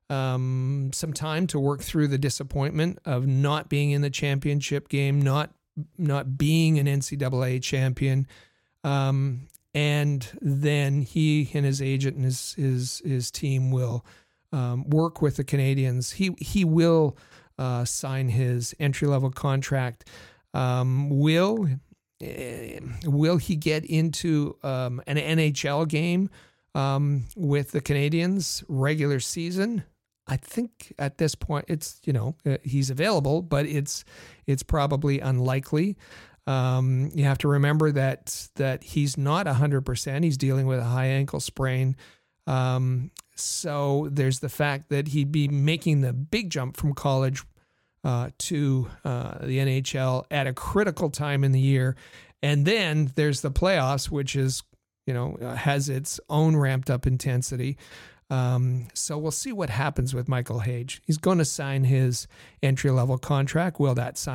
um, some time to work through the disappointment of not being in the championship game, not not being an N C double A champion, um, and then he and his agent and his his his team will. Um, work with the Canadians. He he will uh, sign his entry level contract. Um, will uh, will he get into um, an N H L game um, with the Canadians regular season? I think at this point it's you know uh, he's available, but it's it's probably unlikely. Um, you have to remember that that he's not a hundred percent. He's dealing with a high ankle sprain. Um, so there's the fact that he'd be making the big jump from college uh, to uh, the N H L at a critical time in the year. And then there's the playoffs, which is, you know, uh, has its own ramped up intensity. Um, so we'll see what happens with Michael Hage. He's going to sign his entry level contract. Will that sign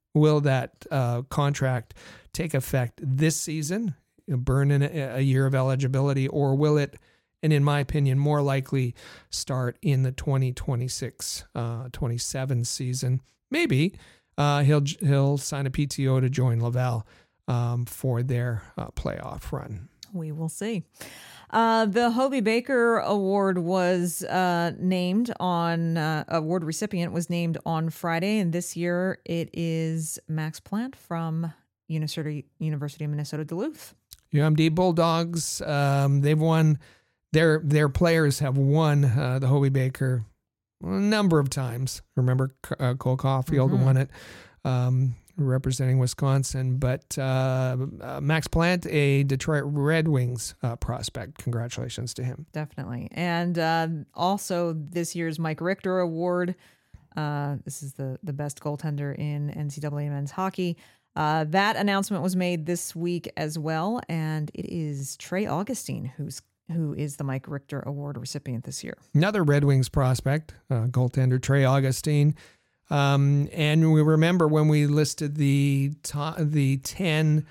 will that uh, contract take effect this season, you know, burn in a, a year of eligibility, or will it, and in my opinion, more likely start in the twenty twenty-six twenty-seven season? Maybe uh, he'll he'll sign a P T O to join Laval um, for their uh, playoff run. We will see. Uh, the Hobey Baker Award was uh, named on, uh, award recipient was named on Friday, and this year it is Max Plant from University, University of Minnesota Duluth. U M D Bulldogs, um, they've won, their their players have won uh, the Hobey Baker a number of times. Remember, uh, Cole Caulfield mm-hmm. won it. Um, representing Wisconsin, but uh, uh, Max Plant, a Detroit Red Wings uh, prospect. Congratulations to him. Definitely. And uh, also this year's Mike Richter Award. Uh, this is the, the best goaltender in N C double A men's hockey. Uh, that announcement was made this week as well, and it is Trey Augustine who's who is the Mike Richter Award recipient this year. Another Red Wings prospect, uh, goaltender Trey Augustine. Um, and we remember when we listed the to- the ten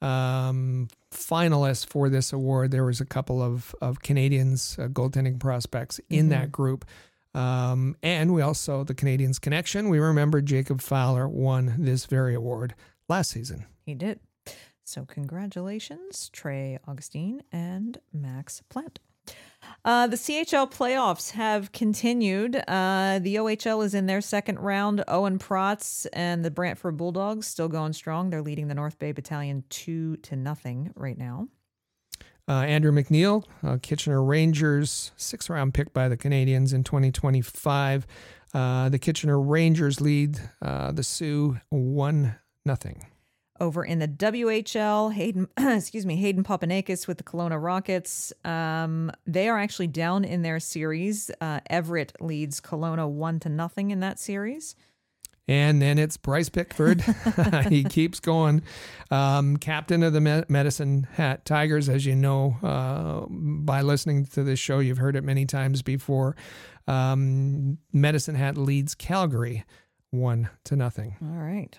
um, finalists for this award, there was a couple of, of Canadians uh, goaltending prospects in mm-hmm. that group. Um, and we also, the Canadians connection, we remember Jacob Fowler won this very award last season. He did. So congratulations, Trey Augustine and Max Plant. Uh, the C H L playoffs have continued. Uh, the O H L is in their second round. Owen Protz and the Brantford Bulldogs still going strong. They're leading the North Bay Battalion two to nothing right now. Uh, Andrew McNeil, uh, Kitchener Rangers, sixth round pick by the Canadians in twenty twenty-five. Uh, the Kitchener Rangers lead uh, the Sioux one nothing. Over in the W H L, Hayden, excuse me, Hayden Papanakis with the Kelowna Rockets. Um, they are actually down in their series. Uh, Everett leads Kelowna one to nothing in that series. And then it's Bryce Pickford. He keeps going. Um, captain of the Medicine Hat Tigers, as you know, uh, by listening to this show, you've heard it many times before. Um, Medicine Hat leads Calgary one to nothing. All right.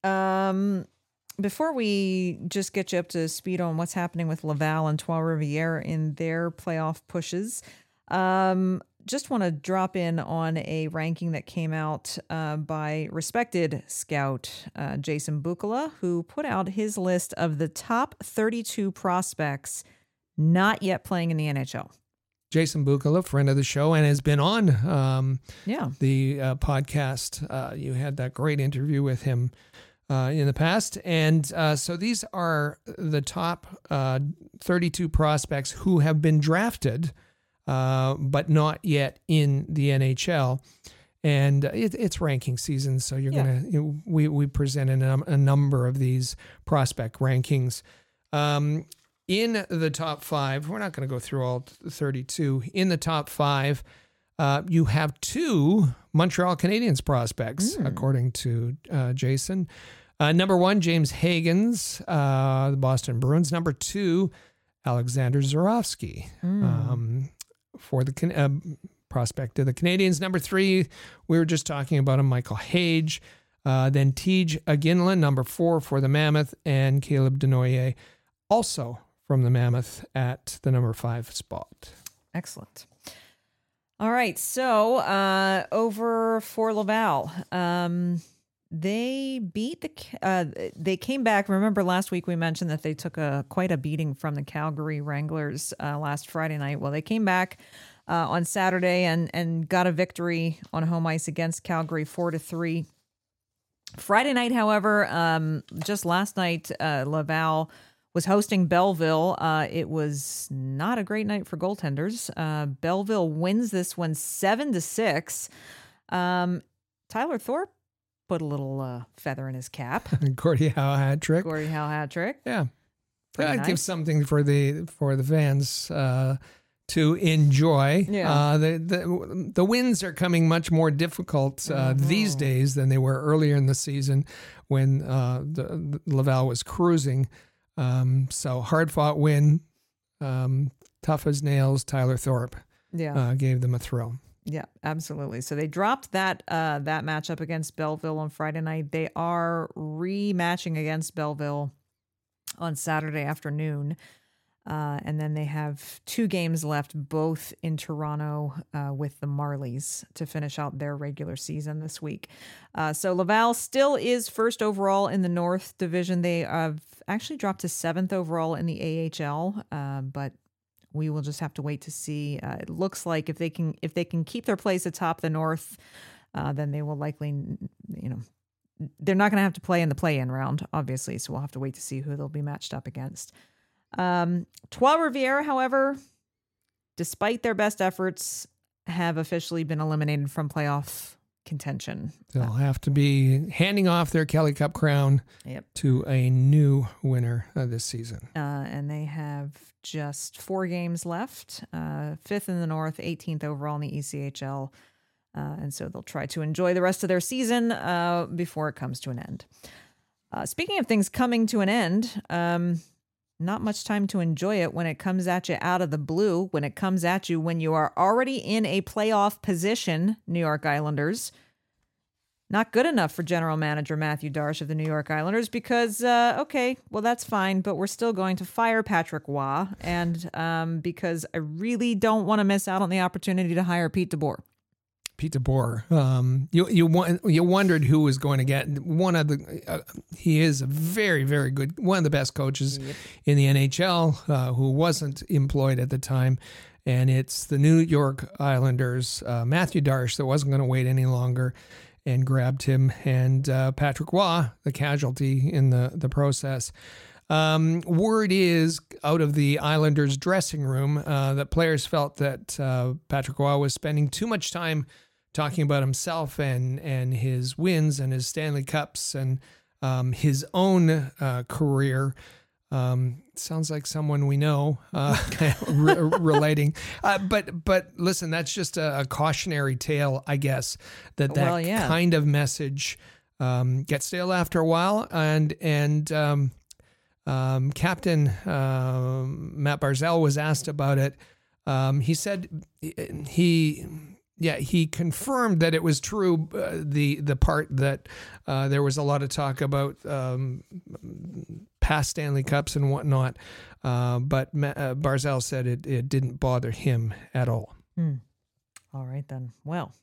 Um, Before we just get you up to speed on what's happening with Laval and Trois-Rivières in their playoff pushes, um, just want to drop in on a ranking that came out uh, by respected scout uh, Jason Bukala, who put out his list of the top thirty-two prospects not yet playing in the N H L. Jason Bukala, friend of the show, and has been on um, yeah. the uh, podcast. Uh, you had that great interview with him Uh, in the past. And uh, so these are the top uh, thirty-two prospects who have been drafted, uh, but not yet in the N H L. And it, it's ranking season, so you're yeah. going to, you know, we, we presented a, a number of these prospect rankings. Um, in the top five, we're not going to go through all thirty-two. In the top five, uh, you have two Montreal Canadiens prospects, mm. according to uh, Jason. Uh, number one, James Higgins, uh, the Boston Bruins. Number two, Alexander Zurovsky mm. um, for the uh, prospect of the Canadiens. Number three, we were just talking about him, Michael Hage. Uh, then Tej Aginla, number four for the Mammoth, and Caleb Denoyer, also from the Mammoth, at the number five spot. Excellent. All right, so uh, over for Laval, um, they beat the. Uh, they came back. Remember last week we mentioned that they took a quite a beating from the Calgary Wranglers uh, last Friday night. Well, they came back uh, on Saturday and and got a victory on home ice against Calgary, four to three. Friday night, however, um, just last night, uh, Laval was hosting Belleville. Uh, it was not a great night for goaltenders. Uh, Belleville wins this one seven to six. Um, Tyler Thorpe put a little uh, feather in his cap. Gordie Howe hat trick. Gordie Howe hat trick. Yeah, that nice. gives something for the for the fans uh, to enjoy. Yeah. Uh, the the the wins are coming much more difficult uh, mm-hmm. these days than they were earlier in the season when uh, the, the Laval was cruising. Um, so hard fought win, um, tough as nails. Tyler Thorpe, yeah, uh, gave them a thrill. Yeah, absolutely. So they dropped that uh, that matchup against Belleville on Friday night. They are rematching against Belleville on Saturday afternoon. Uh, and then they have two games left, both in Toronto uh, with the Marlies to finish out their regular season this week. Uh, so Laval still is first overall in the North Division. They have actually dropped to seventh overall in the A H L, uh, but we will just have to wait to see. Uh, it looks like if they can if they can keep their place atop the North, uh, then they will likely, you know, they're not going to have to play in the play-in round, obviously. So we'll have to wait to see who they'll be matched up against. Um, Trois-Rivières, however, despite their best efforts, have officially been eliminated from playoff contention. They'll have to be handing off their Kelly Cup crown Yep. to a new winner uh, this season. Uh, and they have just four games left, uh, fifth in the North, eighteenth overall in the E C H L. Uh, and so they'll try to enjoy the rest of their season uh, before it comes to an end. Uh, speaking of things coming to an end, um, not much time to enjoy it when it comes at you out of the blue, when it comes at you when you are already in a playoff position, New York Islanders. Not good enough for general manager Matthew Darche of the New York Islanders because, uh, okay, well, that's fine, but we're still going to fire Patrick Waugh, and um, because I really don't want to miss out on the opportunity to hire Pete DeBoer. Pete DeBoer. Um, you you you wondered who was going to get one of the. Uh, he is a very very good, one of the best coaches yep. in the N H L uh, who wasn't employed at the time, and it's the New York Islanders. Uh, Matthew Darche that wasn't going to wait any longer, and grabbed him, and uh, Patrick Waugh, the casualty in the the process. Um, word is out of the Islanders dressing room uh, that players felt that uh, Patrick Waugh was spending too much time talking about himself and and his wins and his Stanley Cups and um, his own uh, career. Um, sounds like someone we know uh, re- relating. Uh, but but listen, that's just a, a cautionary tale, I guess, that that well, yeah. kind of message um, gets stale after a while. And and um, um, Captain uh, Matt Barzal was asked about it. Um, he said he. Yeah, he confirmed that it was true, uh, the the part that uh, there was a lot of talk about um, past Stanley Cups and whatnot, uh, but Ma- uh, Barzal said it, it didn't bother him at all. Hmm. All right, then. Well,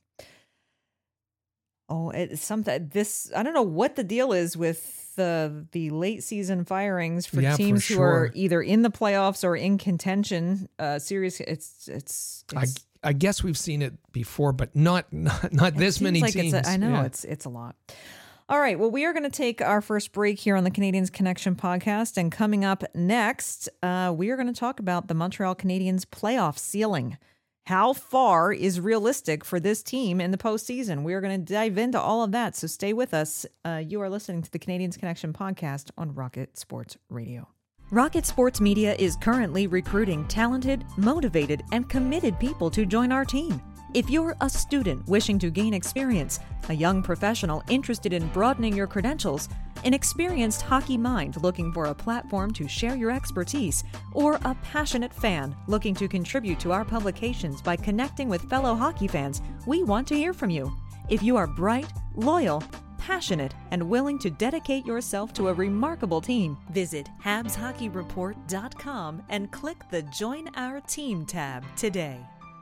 oh, it's something, this, I don't know what the deal is with the, the late season firings for yeah, teams for who sure. are either in the playoffs or in contention. Uh, seriously, it's, it's, it's I, I guess we've seen it before, but not not, not this many like teams. It's a, I know yeah. it's it's a lot. All right. Well, we are going to take our first break here on the Canadians Connection podcast, and coming up next, uh, we are going to talk about the Montreal Canadiens playoff ceiling. How far is realistic for this team in the postseason? We are going to dive into all of that. So stay with us. Uh, you are listening to the Canadians Connection podcast on Rocket Sports Radio. Rocket Sports Media is currently recruiting talented, motivated, and committed people to join our team. If you're a student wishing to gain experience, a young professional interested in broadening your credentials, an experienced hockey mind looking for a platform to share your expertise, or a passionate fan looking to contribute to our publications by connecting with fellow hockey fans, we want to hear from you. If you are bright, loyal, passionate, and willing to dedicate yourself to a remarkable team, visit habs hockey report dot com and click the Join Our Team tab today.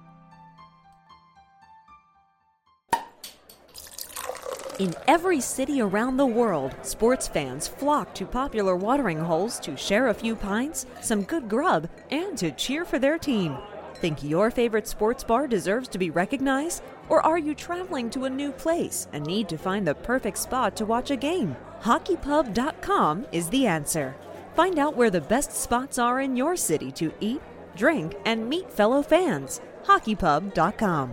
In every city around the world, sports fans flock to popular watering holes to share a few pints, some good grub, and to cheer for their team. Think your favorite sports bar deserves to be recognized? Or are you traveling to a new place and need to find the perfect spot to watch a game? hockey pub dot com is the answer. Find out where the best spots are in your city to eat, drink, and meet fellow fans. hockey pub dot com.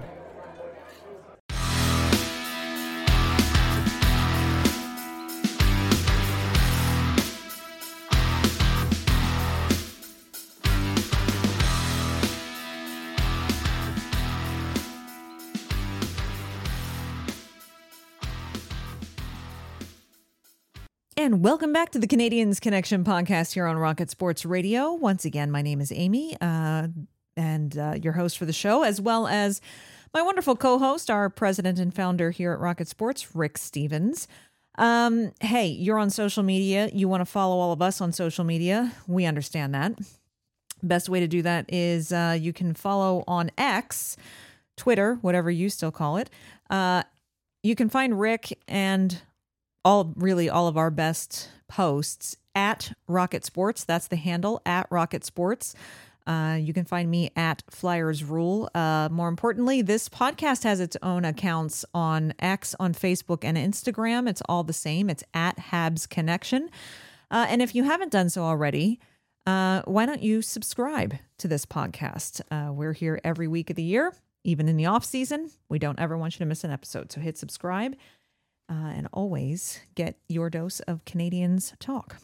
And welcome back to the Canadians Connection podcast here on Rocket Sports Radio. Once again, my name is Amy, uh, and uh, your host for the show, as well as my wonderful co-host, our president and founder here at Rocket Sports, Rick Stevens. Um, hey, you're on social media. You want to follow all of us on social media. We understand that. Best way to do that is uh, you can follow on X, Twitter, whatever you still call it. Uh, you can find Rick and all really all of our best posts at Rocket Sports. That's the handle, at Rocket Sports. Uh, you can find me at Flyers Rule. Uh, more importantly, this podcast has its own accounts on X, on Facebook, and Instagram. It's all the same. It's at Habs Connection. Uh, and if you haven't done so already, uh, why don't you subscribe to this podcast? Uh, we're here every week of the year, even in the off season. We don't ever want you to miss an episode. So hit subscribe uh, and always get your dose of Canadians talk.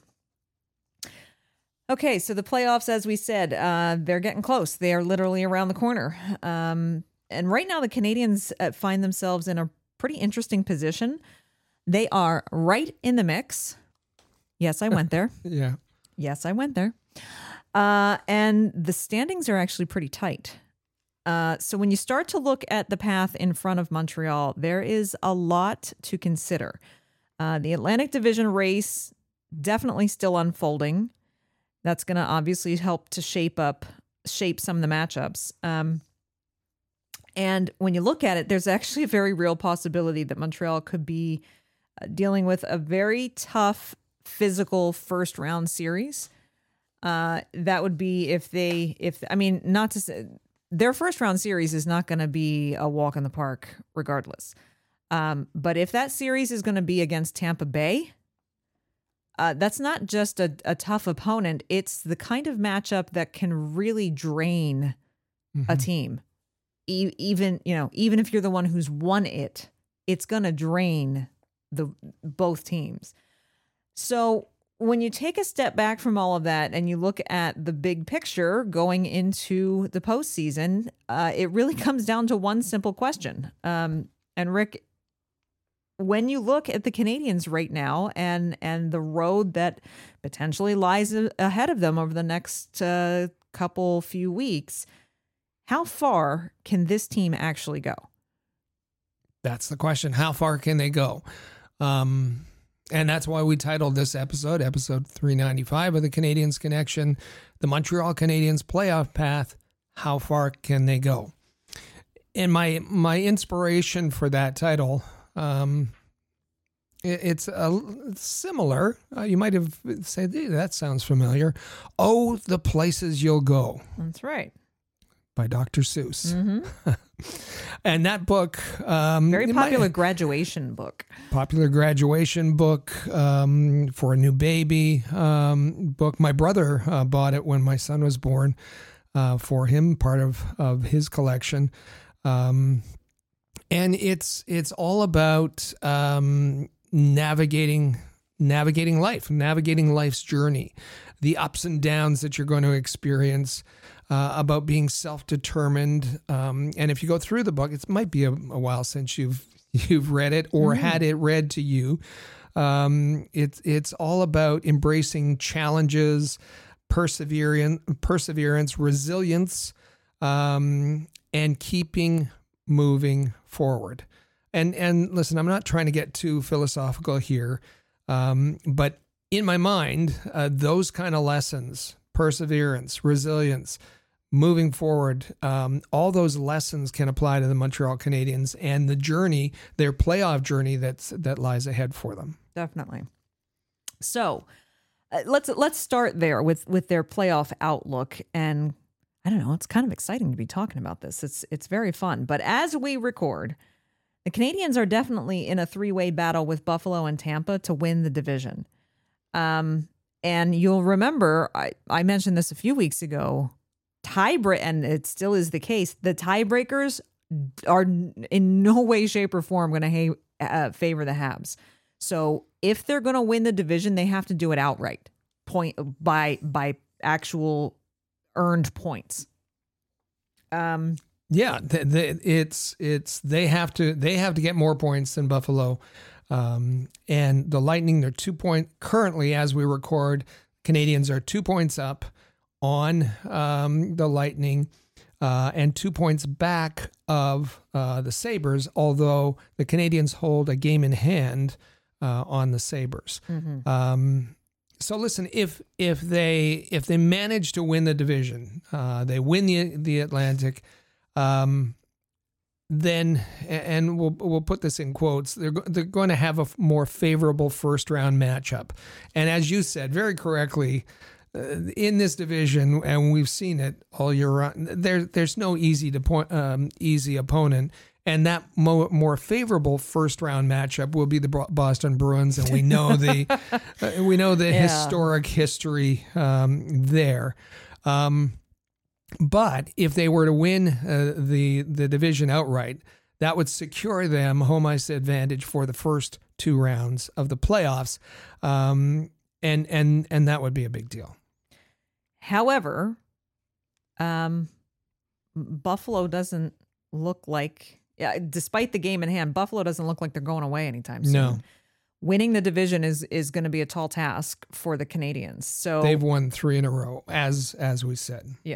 Okay, so the playoffs, as we said, uh, they're getting close. They are literally around the corner. Um, and right now, the Canadians uh, find themselves in a pretty interesting position. They are right in the mix. Yes, I went there. Yeah. Yes, I went there. Uh, and the standings are actually pretty tight. Uh, so when you start to look at the path in front of Montreal, there is a lot to consider. Uh, the Atlantic Division race definitely still unfolding. That's going to obviously help to shape up, shape some of the matchups. Um, and when you look at it, there's actually a very real possibility that Montreal could be uh, dealing with a very tough physical first round series. Uh, that would be if they, if, I mean, not to say their first round series is not going to be a walk in the park regardless. Um, but if that series is going to be against Tampa Bay, Uh, that's not just a, a tough opponent. It's the kind of matchup that can really drain mm-hmm. a team. E- even, you know, even if you're the one who's won it, it's going to drain the both teams. So when you take a step back from all of that and you look at the big picture going into the postseason, uh, it really comes down to one simple question. Um, and Rick, when you look at the Canadians right now and and the road that potentially lies ahead of them over the next uh, couple few weeks, how far can this team actually go? That's the question. How far can they go? Um, and that's why we titled this episode, episode three ninety-five of the Canadians Connection, the Montreal Canadiens playoff path. How far can they go? And my my inspiration for that title, Um, it, it's a, similar. Uh, you might have said, hey, that sounds familiar. Oh, the Places You'll Go. That's right. By Doctor Seuss. Mm-hmm. And that book. Um, Very popular might, graduation book. Popular graduation book um, for a new baby um, book. My brother uh, bought it when my son was born uh, for him, part of, of his collection. Um And it's it's all about um, navigating navigating life, navigating life's journey, the ups and downs that you're going to experience, uh, about being self-determined. Um, and if you go through the book, it might be a, a while since you've you've read it or mm-hmm. had it read to you. Um, it's it's all about embracing challenges, perseverance, perseverance, resilience, um, and keeping moving forward. And and listen, I'm not trying to get too philosophical here, um, but in my mind, uh, those kind of lessons, perseverance, resilience, moving forward, um, all those lessons can apply to the Montreal Canadiens and the journey, their playoff journey that's that lies ahead for them. Definitely. So uh, let's let's start there with with their playoff outlook. And I don't know, it's kind of exciting to be talking about this. It's it's very fun. But as we record, the Canadians are definitely in a three-way battle with Buffalo and Tampa to win the division. Um, and you'll remember, I, I mentioned this a few weeks ago, tie break, and it still is the case, the tiebreakers are in no way, shape, or form going to ha- uh, favor the Habs. So if they're going to win the division, they have to do it outright, point by by actual earned points. Um. Yeah, the, the, it's it's they have to they have to get more points than Buffalo, um, and the Lightning. They're two point currently as we record. Canadians are two points up on um, the Lightning. uh, and two points back of uh, the Sabres, although the Canadiens hold a game in hand uh, on the Sabres. Mm-hmm. Um, so listen, if if they if they manage to win the division, uh, they win the the Atlantic, um, then and we'll we'll put this in quotes, they're they're going to have a more favorable first round matchup. And as you said very correctly, uh, in this division, and we've seen it all year round, there there's no easy to point um, easy opponent. And that mo- more favorable first round matchup will be the Boston Bruins, and we know the uh, we know the Yeah. historic history um, there. Um, but if they were to win uh, the the division outright, that would secure them home ice advantage for the first two rounds of the playoffs, um, and and and that would be a big deal. However, um, Buffalo doesn't look like. Yeah, despite the game in hand, Buffalo doesn't look like they're going away anytime soon. No. Winning the division is is going to be a tall task for the Canadiens. So They've won three in a row, as as we said. yeah.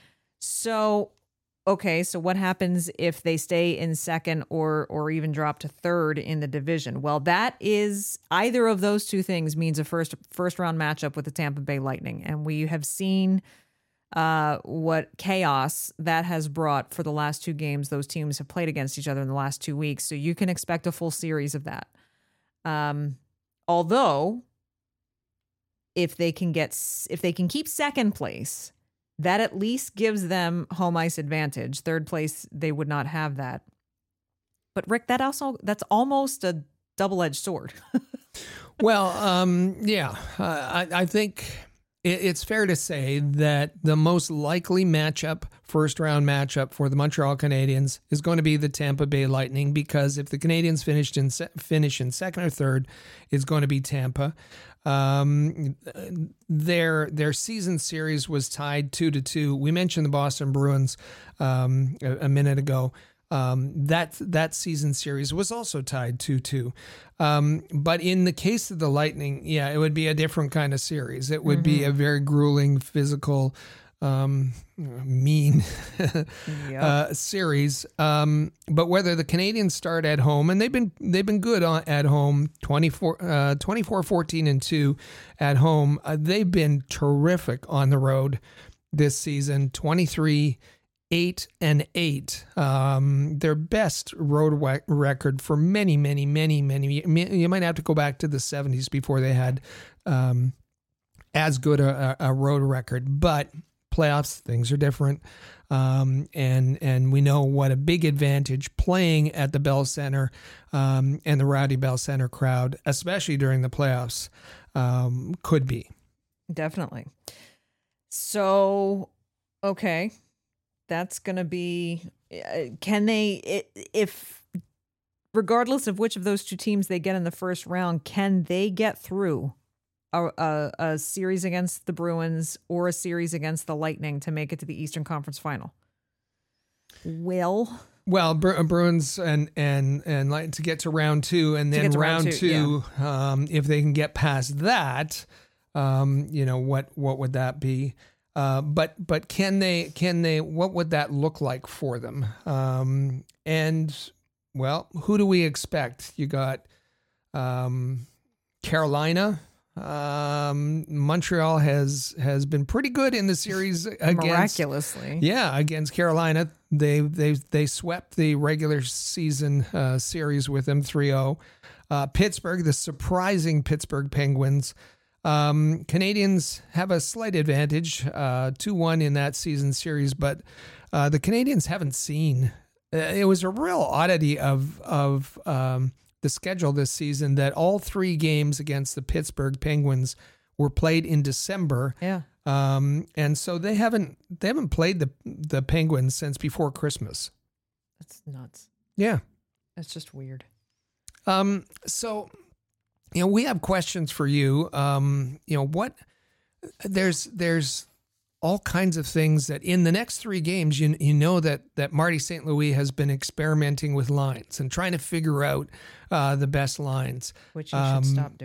So okay, so what happens if they stay in second or or even drop to third in the division? Well, that is either of those two things means a first first round matchup with the Tampa Bay Lightning, and we have seen uh, what chaos that has brought for the last two games those teams have played against each other in the last two weeks. So you can expect a full series of that. Um, although, if they can get if they can keep second place, that at least gives them home ice advantage. Third place, they would not have that. But Rick, that also that's almost a double-edged sword. Well, um, yeah, uh, I, I think it, it's fair to say that the most likely matchup, first round matchup for the Montreal Canadiens is going to be the Tampa Bay Lightning, because if the Canadiens finished in se- finish in second or third, it's going to be Tampa. Um, their their season series was tied two to two. We mentioned the Boston Bruins um, a, a minute ago. Um, that that season series was also tied two two. Um, but in the case of the Lightning, yeah, it would be a different kind of series. It would mm-hmm. be a very grueling, physical, um, mean Yep. uh, series. Um, but whether the Canadiens start at home, and they've been they've been good on, at home, twenty-four, uh, twenty-four, fourteen, and two at home. Uh, they've been terrific on the road this season, twenty-three, eight, and eight. Um, their best road wa- record for many, many, many, many. You might have to go back to the seventies before they had um, as good a, a road record, but playoffs, things are different. Um, and, and we know what a big advantage playing at the Bell Center, um, and the Rowdy Bell Center crowd, especially during the playoffs, um, could be. Definitely. So, okay. That's going to be, uh, can they, if, regardless of which of those two teams they get in the first round, can they get through a, a, a series against the Bruins or a series against the Lightning to make it to the Eastern Conference Final? Will? Well, Bru- Bruins and and and like to get to round two, and then round, round two, two yeah. um, if they can get past that, um, you know, what what would that be? Uh, but but can they can they? What would that look like for them? Um, and well, who do we expect? You got um, Carolina. Um, Montreal has has been pretty good in the series against miraculously. Yeah, against Carolina. They they they swept the regular season uh, series with them three oh. Uh, Pittsburgh, the surprising Pittsburgh Penguins. Um, Canadians have a slight advantage, uh, two one in that season series, but uh, the Canadians haven't seen. Uh, it was a real oddity of of um, the schedule this season that all three games against the Pittsburgh Penguins were played in December. Yeah. Um, and so they haven't they haven't played the the Penguins since before Christmas. That's nuts. Yeah. That's just weird. Um, so, you know, we have questions for you. Um, you know, what there's there's all kinds of things that in the next three games, you you know that that Marty Saint Louis has been experimenting with lines and trying to figure out uh, the best lines, which you um, should stop doing.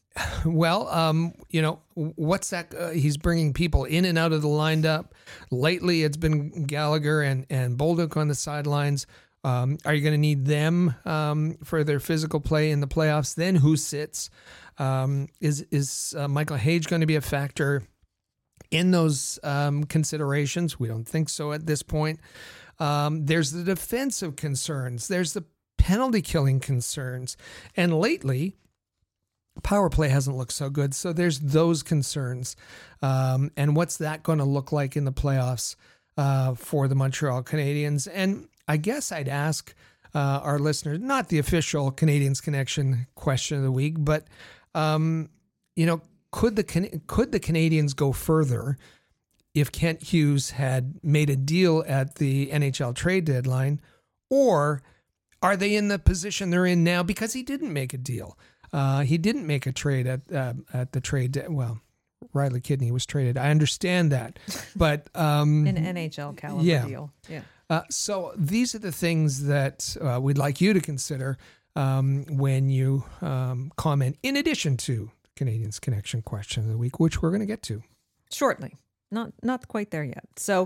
Well, um, you know, what's that? Uh, he's bringing people in and out of the lineup. Lately, it's been Gallagher and, and Bolduc on the sidelines. Um, are you going to need them um, for their physical play in the playoffs? Then who sits? Um, is is uh, Michael Hage going to be a factor in those um, considerations? We don't think so at this point. Um, there's the defensive concerns. There's the penalty killing concerns. And lately, power play hasn't looked so good. So there's those concerns. Um, and what's that going to look like in the playoffs uh, for the Montreal Canadiens? And I guess I'd ask uh, our listeners, not the official Canadiens Connection question of the week, but, um, you know, could the could the Canadiens go further if Kent Hughes had made a deal at the N H L trade deadline? Or are they in the position they're in now because he didn't make a deal? Uh, he didn't make a trade at uh, at the trade. De- well, Riley Kidney was traded. I understand that, but um, An N H L caliber yeah. deal. Yeah. Uh, so these are the things that uh, we'd like you to consider um, when you um, comment. In addition to Canadiens Connection question of the week, which we're going to get to Shortly. Not not quite there yet. So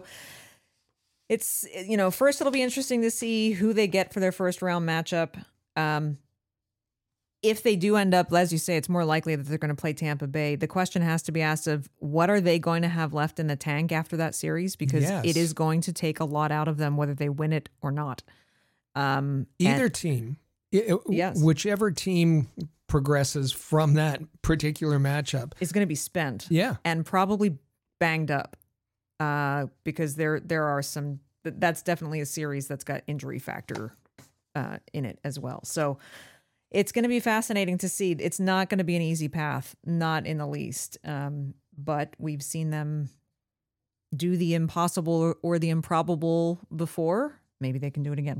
it's, you know, first it'll be interesting to see who they get for their first round matchup. Um, if they do end up, as you say, it's more likely that they're going to play Tampa Bay. The question has to be asked of what are they going to have left in the tank after that series? Because Yes. it is going to take a lot out of them, whether they win it or not. Um, either and- team, it- Yes. whichever team progresses from that particular matchup. is going to be spent. Yeah. And probably banged up uh, because there there are some, that's definitely a series that's got injury factor uh, in it as well. So it's going to be fascinating to see. It's not going to be an easy path, not in the least. Um, but we've seen them do the impossible or the improbable before. Maybe they can do it again.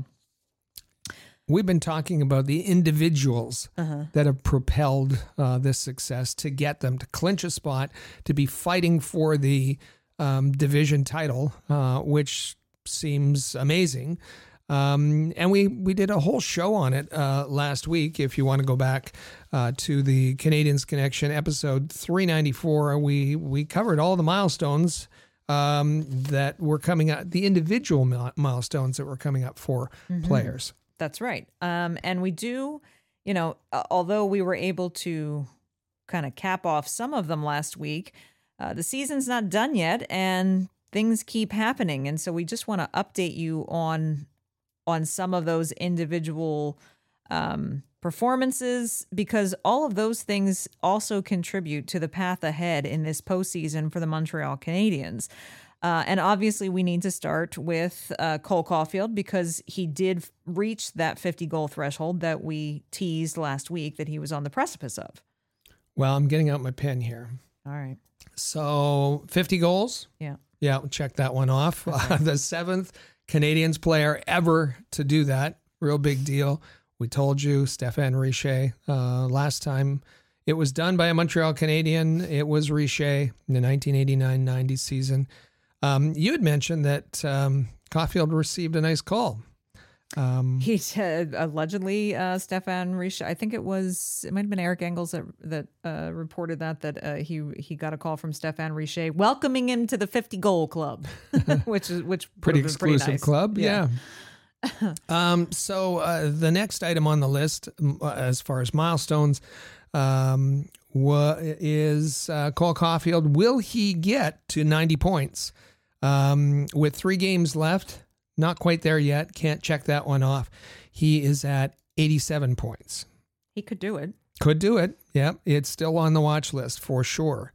We've been talking about the individuals Uh-huh. that have propelled uh, this success to get them to clinch a spot, to be fighting for the um, division title, uh, which seems amazing. Um, and we, we did a whole show on it uh, last week. If you want to go back uh, to the Canadiens Connection episode three ninety-four, we, we covered all the milestones um, that were coming up, the individual mil- milestones that were coming up for Mm-hmm. players. That's right. Um, and we do, you know, uh, although we were able to kind of cap off some of them last week, uh, the season's not done yet and things keep happening. And so we just want to update you on on some of those individual um, performances, because all of those things also contribute to the path ahead in this postseason for the Montreal Canadiens. Uh, and obviously, we need to start with uh, Cole Caulfield, because he did reach that fifty goal threshold that we teased last week that he was on the precipice of. Well, I'm getting out my pen here. All right. So fifty goals. Yeah. Yeah, we'll check that one off. Uh, the seventh Canadiens player ever to do that. Real big deal. We told you, Stéphane Richer. Uh, last time it was done by a Montreal Canadien, it was Richer in the nineteen eighty-nine ninety season. Um, you had mentioned that um, Caulfield received a nice call. Um, He said allegedly, uh, Stéphane Richer, I think it was, it might have been Eric Engels that that uh, reported that, that uh, he he got a call from Stéphane Richer welcoming him to the fifty goal club, which is which pretty would have been exclusive nice. club. Yeah. um, so uh, the next item on the list, m- uh, as far as milestones, um, wa- is uh, Cole Caulfield. Will he get to ninety points um, with three games left? Not quite there yet. Can't check that one off. He is at eighty-seven points. He could do it. Could do it. Yeah, it's still on the watch list for sure.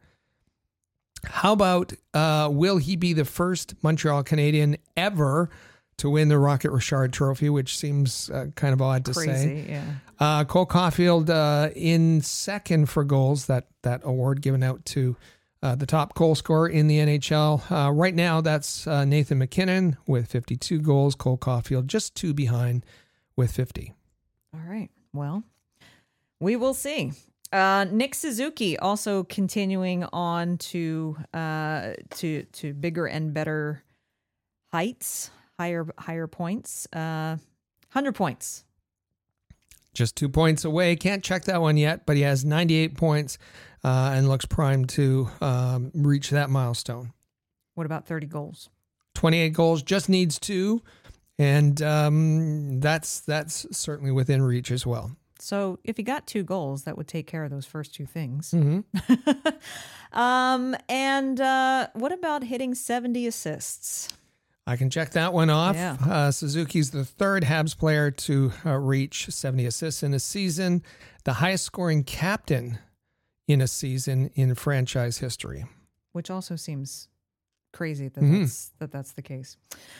How about uh, will he be the first Montreal Canadien ever to win the Rocket Richard Trophy, which seems uh, kind of odd to Crazy, say. yeah. Uh, Cole Caulfield uh, in second for goals, that that award given out to uh, the top goal scorer in the N H L. Uh, right now, that's uh, Nathan MacKinnon with fifty-two goals. Cole Caulfield just two behind with fifty. All right. Well, we will see. Uh, Nick Suzuki also continuing on to uh, to to bigger and better heights, higher higher points. Uh, one hundred points. just two points away. Can't check that one yet, but he has ninety-eight points uh, and looks primed to um, reach that milestone. What about thirty goals? twenty-eight goals, just needs two, and um, that's that's certainly within reach as well. So if he got two goals, that would take care of those first two things. Mm-hmm. um, and uh, what about hitting seventy assists? I can check that one off. Yeah. Uh, Suzuki's the third Habs player to uh, reach seventy assists in a season, the highest scoring captain in a season in franchise history. Which also seems crazy that, Mm-hmm. that's, that that's the case.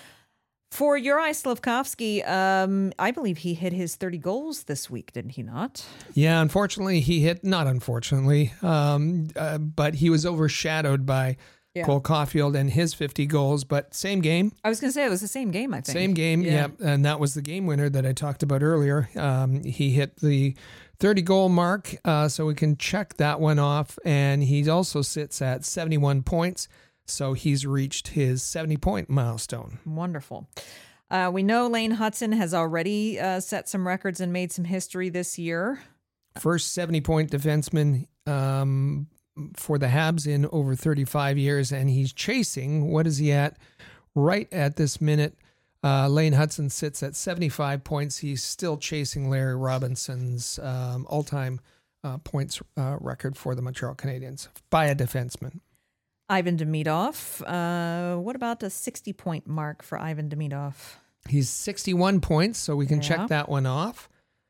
For Uri Slafkovsky, um, I believe he hit his thirty goals this week, didn't he not? Yeah, unfortunately, he hit, not unfortunately, um, uh, but he was overshadowed by Yeah. Cole Caulfield and his fifty goals, but same game. I was going to say it was the same game, I think. Same game, yeah. And that was the game winner that I talked about earlier. Um, he hit the thirty-goal mark, uh, so we can check that one off. And he also sits at seventy-one points, so he's reached his seventy-point milestone. Wonderful. Uh, we know Lane Hutson has already uh, set some records and made some history this year. First seventy-point defenseman um, for the Habs in over thirty-five years, and he's chasing, what is he at? Right at this minute, uh, Lane Hutson sits at seventy-five points. He's still chasing Larry Robinson's um, all-time uh, points uh, record for the Montreal Canadiens by a defenseman. Ivan Demidov. Uh, what about the sixty-point mark for Ivan Demidov? He's sixty-one points, so we can Yeah. check that one off.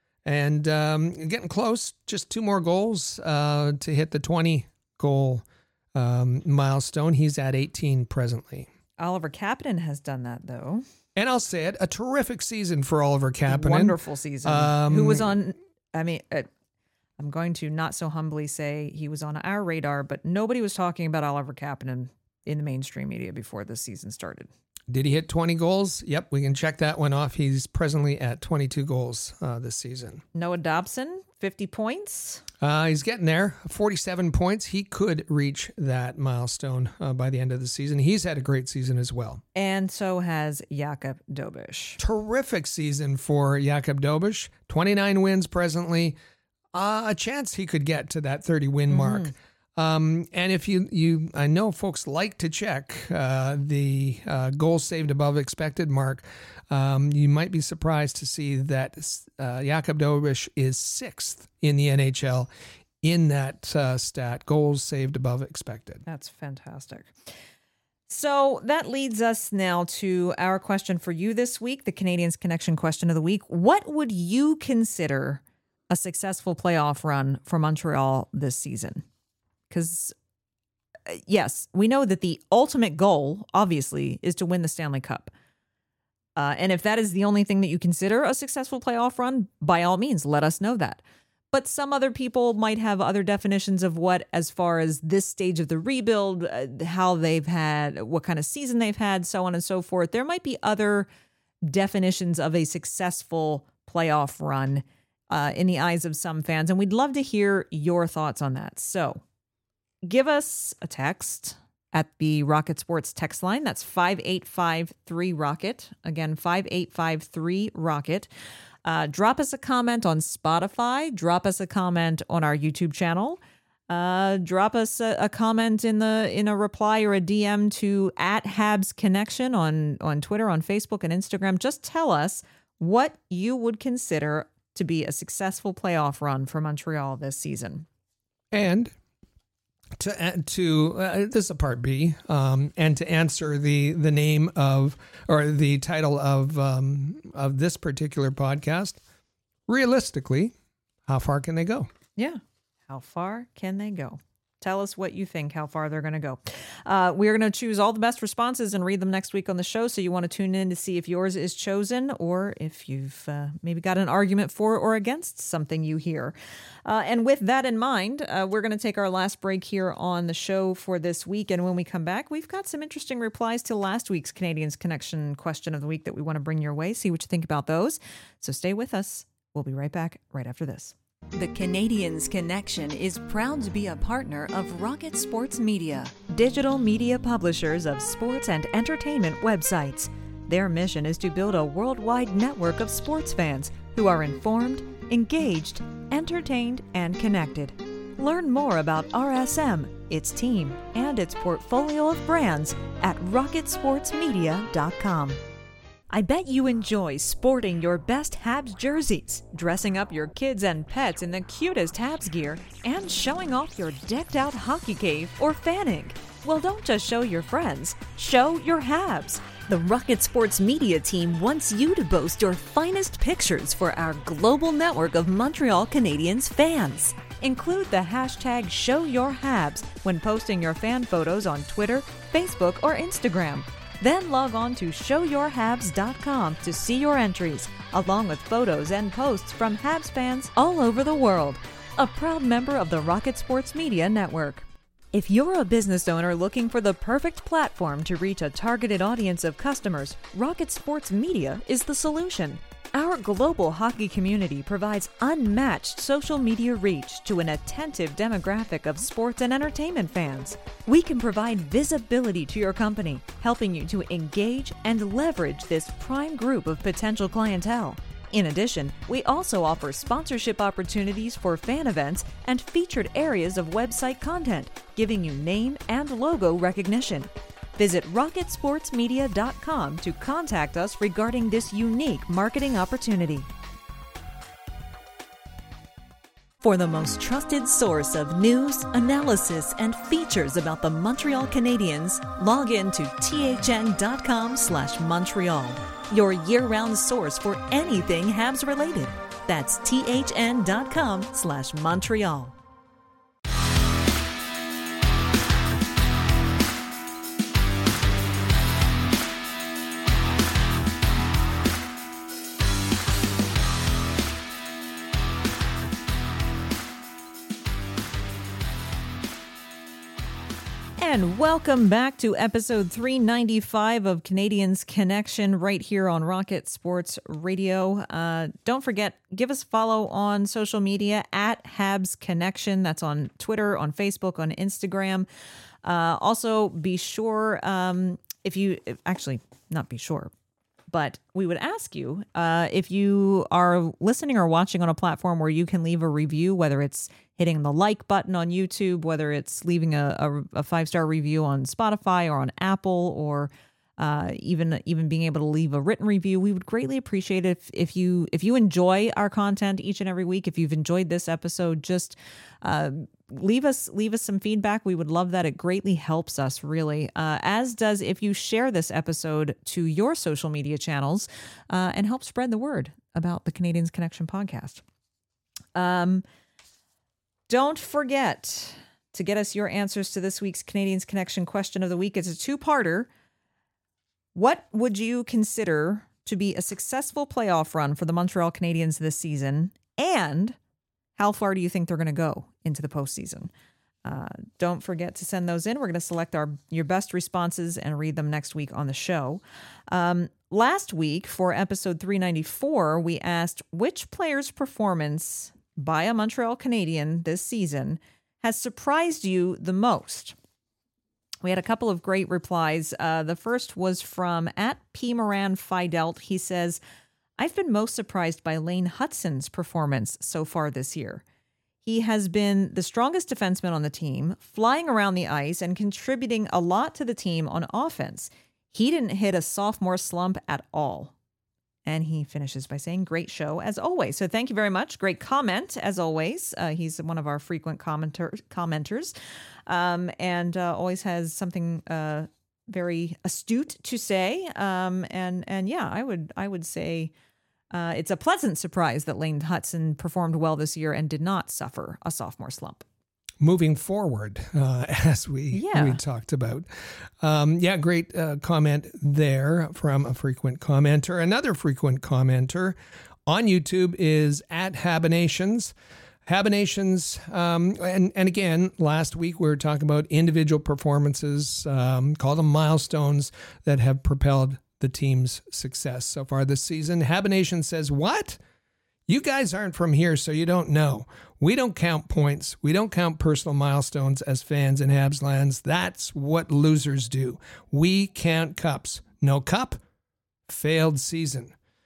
And um, getting close, just two more goals uh, to hit the twenty-goal um, milestone. He's at eighteen presently. Oliver Kapanen has done that, though. And I'll say it, a terrific season for Oliver Kapanen. Wonderful season. Um, Who was on, I mean, uh, I'm going to not so humbly say he was on our radar, but nobody was talking about Oliver Kapanen in the mainstream media before this season started. Did he hit twenty goals? Yep, we can check that one off. He's presently at twenty-two goals uh, this season. Noah Dobson, fifty points. Uh, he's getting there. forty-seven points. He could reach that milestone uh, by the end of the season. He's had a great season as well. And so has Jakub Dobish. Terrific season for Jakub Dobish. twenty-nine wins presently. Uh, a chance he could get to that thirty-win mark. Um, and if you, you, I know folks like to check uh, the uh, goals saved above expected mark. Um, you might be surprised to see that uh, Jakub Dobish is sixth in the N H L in that uh, stat, goals saved above expected. That's fantastic. So that leads us now to our question for you this week, the Canadiens Connection question of the week. What would you consider a successful playoff run for Montreal this season? Because, uh, yes, we know that the ultimate goal, obviously, is to win the Stanley Cup. Uh, and if that is the only thing that you consider a successful playoff run, by all means, let us know that. But some other people might have other definitions of what, as far as this stage of the rebuild, uh, how they've had, what kind of season they've had, so on and so forth. There might be other definitions of a successful playoff run uh, in the eyes of some fans. And we'd love to hear your thoughts on that. So give us a text at the Rocket Sports text line. That's five eight five three Rocket. Again, five eight five three Rocket. Uh, drop us a comment on Spotify. Drop us a comment on our YouTube channel. Uh, drop us a, a comment in the in a reply or a D M to at Habs Connection on, on Twitter, on Facebook, and Instagram. Just tell us what you would consider to be a successful playoff run for Montreal this season. And to add to uh, this is a part B, um, and to answer the the name of or the title of um, of this particular podcast, realistically, how far can they go? Yeah. How far can they go? Tell us what you think, how far they're going to go. Uh, we're going to choose all the best responses and read them next week on the show. So you want to tune in to see if yours is chosen or if you've uh, maybe got an argument for or against something you hear. Uh, and with that in mind, uh, we're going to take our last break here on the show for this week. And when we come back, we've got some interesting replies to last week's Canadiens Connection question of the week that we want to bring your way. See what you think about those. So stay with us. We'll be right back right after this. The Canadiens Connection is proud to be a partner of Rocket Sports Media, digital media publishers of sports and entertainment websites. Their mission is to build a worldwide network of sports fans who are informed, engaged, entertained, and connected. Learn more about R S M, its team, and its portfolio of brands at rocket sports media dot com. I bet you enjoy sporting your best Habs jerseys, dressing up your kids and pets in the cutest Habs gear, and showing off your decked-out hockey cave or fanning. Well, don't just show your friends, show your Habs. The Rocket Sports Media team wants you to boast your finest pictures for our global network of Montreal Canadiens fans. Include the hashtag ShowYourHabs when posting your fan photos on Twitter, Facebook, or Instagram. Then log on to show your habs dot com to see your entries, along with photos and posts from Habs fans all over the world. A proud member of the Rocket Sports Media Network. If you're a business owner looking for the perfect platform to reach a targeted audience of customers, Rocket Sports Media is the solution. Our global hockey community provides unmatched social media reach to an attentive demographic of sports and entertainment fans. We can provide visibility to your company, helping you to engage and leverage this prime group of potential clientele. In addition, we also offer sponsorship opportunities for fan events and featured areas of website content, giving you name and logo recognition. Visit rocket sports media dot com to contact us regarding this unique marketing opportunity. For the most trusted source of news, analysis, and features about the Montreal Canadiens, log in to T H N dot com slash Montreal, your year-round source for anything Habs related. That's T H N dot com slash Montreal. And welcome back to episode three ninety-five of Canadiens Connection right here on Rocket Sports Radio. Uh, don't forget, give us a follow on social media at Habs Connection. That's on Twitter, on Facebook, on Instagram. Uh, also, be sure um, if you actually not be sure. But we would ask you uh, if you are listening or watching on a platform where you can leave a review, whether it's hitting the like button on YouTube, whether it's leaving a, a, a five-star review on Spotify or on Apple, or uh, even even being able to leave a written review. We would greatly appreciate it if, if you if you enjoy our content each and every week. If you've enjoyed this episode, just uh, leave us leave us some feedback. We would love that. It greatly helps us, really. Uh, as does if you share this episode to your social media channels uh, and help spread the word about the Canadiens Connection podcast. Um, don't forget to get us your answers to this week's Canadiens Connection question of the week. It's a two-parter. What would you consider to be a successful playoff run for the Montreal Canadiens this season? And how far do you think they're going to go into the postseason? Uh, don't forget to send those in. We're going to select our your best responses and read them next week on the show. Um, last week, for episode three ninety-four, we asked which player's performance by a Montreal Canadien this season has surprised you the most. We had a couple of great replies. Uh, the first was from at P. Moran Fidelt. He says, I've been most surprised by Lane Hutson's performance so far this year. He has been the strongest defenseman on the team, flying around the ice and contributing a lot to the team on offense. He didn't hit a sophomore slump at all. And he finishes by saying, great show as always. So thank you very much. Great comment as always. Uh, he's one of our frequent commenter- commenters um, and uh, always has something uh, very astute to say. Um, and and yeah, I would I would say uh, it's a pleasant surprise that Lane Hutson performed well this year and did not suffer a sophomore slump. Moving forward, uh, as we yeah. we talked about. Um, yeah, great uh, comment there from a frequent commenter. Another frequent commenter on YouTube is at Habinations. Habinations, um, and, and again, last week we were talking about individual performances, um, call them milestones that have propelled the team's success so far this season. Habination says, what? You guys aren't from here, so you don't know. We don't count points. We don't count personal milestones as fans in Habs lands. That's what losers do. We count cups. No cup, failed season.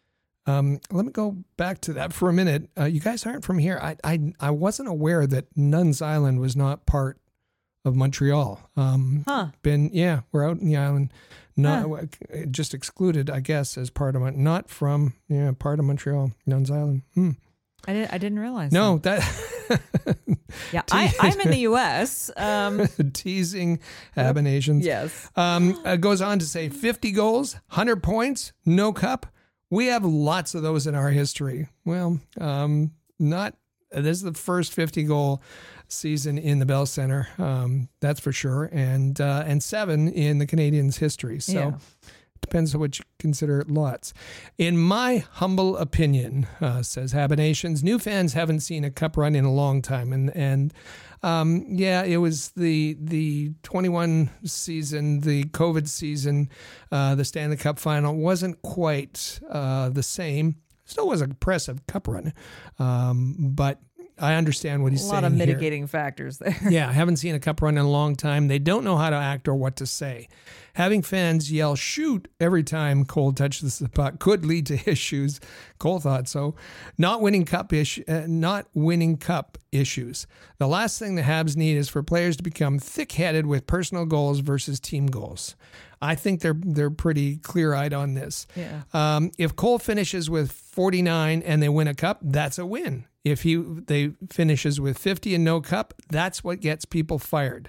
Um, let me go back to that for a minute. Uh, you guys aren't from here. I, I I wasn't aware that Nuns Island was not part of Montreal. Um, Huh. Been yeah, we're out in the island, not huh. just excluded, I guess, as part of Mon- not from yeah part of Montreal, Nuns Island. Hmm. I didn't. I didn't realize. No, that. that. yeah, I, I'm in the U S Um, Teasing Habanations. Yes. Um, it goes on to say fifty goals, one hundred points, no cup. We have lots of those in our history. Well, um, not. This is the first fifty goal season in the Bell Center. Um, that's for sure, and uh, and seven in the Canadiens' history. So. Yeah. Depends on what you consider lots. In my humble opinion, uh, says Habanations, new fans haven't seen a cup run in a long time. And and um, yeah, it was the the twenty-one season, the COVID season, uh, the Stanley Cup final wasn't quite uh, the same. Still was an impressive cup run, um, but I understand what he's saying. A lot of here. mitigating factors there. Yeah, I haven't seen a cup run in a long time. They don't know how to act or what to say. Having fans yell "shoot" every time Cole touches the puck could lead to issues. Cole thought so. Not winning cup issue, uh, not winning cup issues. The last thing the Habs need is for players to become thick-headed with personal goals versus team goals. I think they're they're pretty clear-eyed on this. Yeah. Um, if Cole finishes with forty-nine and they win a cup, that's a win. If he they finishes with fifty and no cup, that's what gets people fired.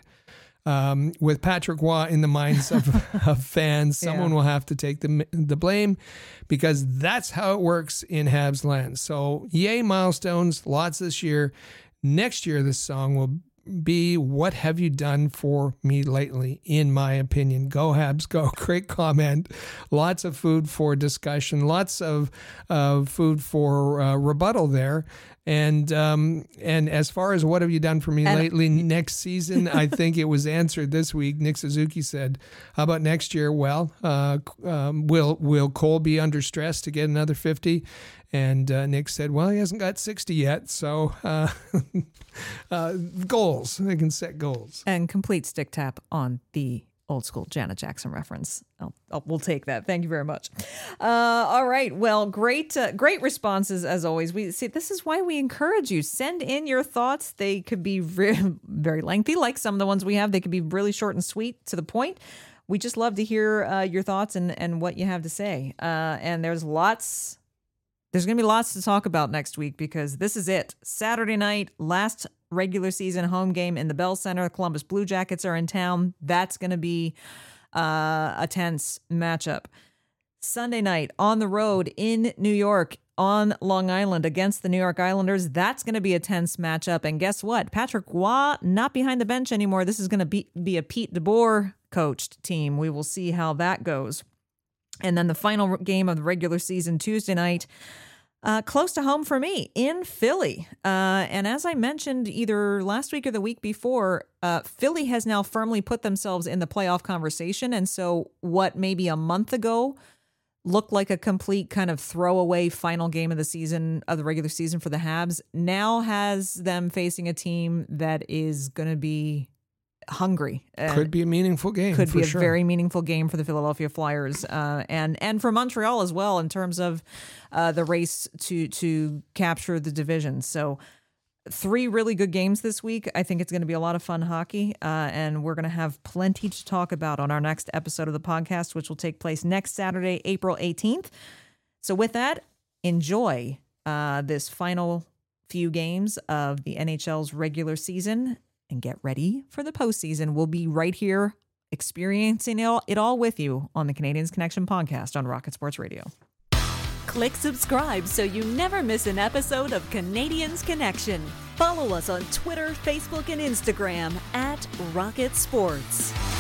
Um, with Patrick Waugh in the minds of, of fans, someone yeah. will have to take the the blame because that's how it works in Habs land. So yay milestones, lots this year. Next year, this song will be "What Have You Done For Me Lately?" in my opinion. Go Habs, go. Great comment. Lots of food for discussion. Lots of uh, food for uh, rebuttal there. And um, and as far as what have you done for me and, lately next season, I think it was answered this week. Nick Suzuki said, how about next year? Well, uh, um, will will Cole be under stress to get another fifty? And uh, Nick said, well, he hasn't got sixty yet. So uh, uh, goals, they can set goals. And complete stick tap on the old school Janet Jackson reference. I'll, I'll, we'll take that. Thank you very much. Uh, all right. Well, great, uh, great responses as always. We see this is why we encourage you. Send in your thoughts. They could be re- very lengthy, like some of the ones we have. They could be really short and sweet to the point. We just love to hear uh, your thoughts and, and what you have to say. Uh, and there's lots, there's going to be lots to talk about next week because this is it. Saturday night, last regular season home game in the Bell Center. The Columbus Blue Jackets are in town. That's going to be uh, a tense matchup. Sunday night on the road in New York on Long Island against the New York Islanders. That's going to be a tense matchup. And guess what? Patrick Waugh not behind the bench anymore. This is going to be, be a Pete DeBoer coached team. We will see how that goes. And then the final game of the regular season Tuesday night, Uh, close to home for me in Philly. Uh, and as I mentioned either last week or the week before, uh, Philly has now firmly put themselves in the playoff conversation. And so what maybe a month ago looked like a complete kind of throwaway final game of the season, of the regular season for the Habs, now has them facing a team that is going to be hungry. Could be a meaningful game. Could for be a sure. very meaningful game for the Philadelphia Flyers, uh, and and for Montreal as well in terms of uh, the race to to capture the division. So three really good games this week. I think it's going to be a lot of fun hockey, uh, and we're going to have plenty to talk about on our next episode of the podcast, which will take place next Saturday, April eighteenth. So with that, enjoy uh, this final few games of the N H L's regular season. And get ready for the postseason. We'll be right here experiencing it all, it all with you on the Canadiens Connection podcast on Rocket Sports Radio. Click subscribe so you never miss an episode of Canadiens Connection. Follow us on Twitter, Facebook, and Instagram at Rocket Sports.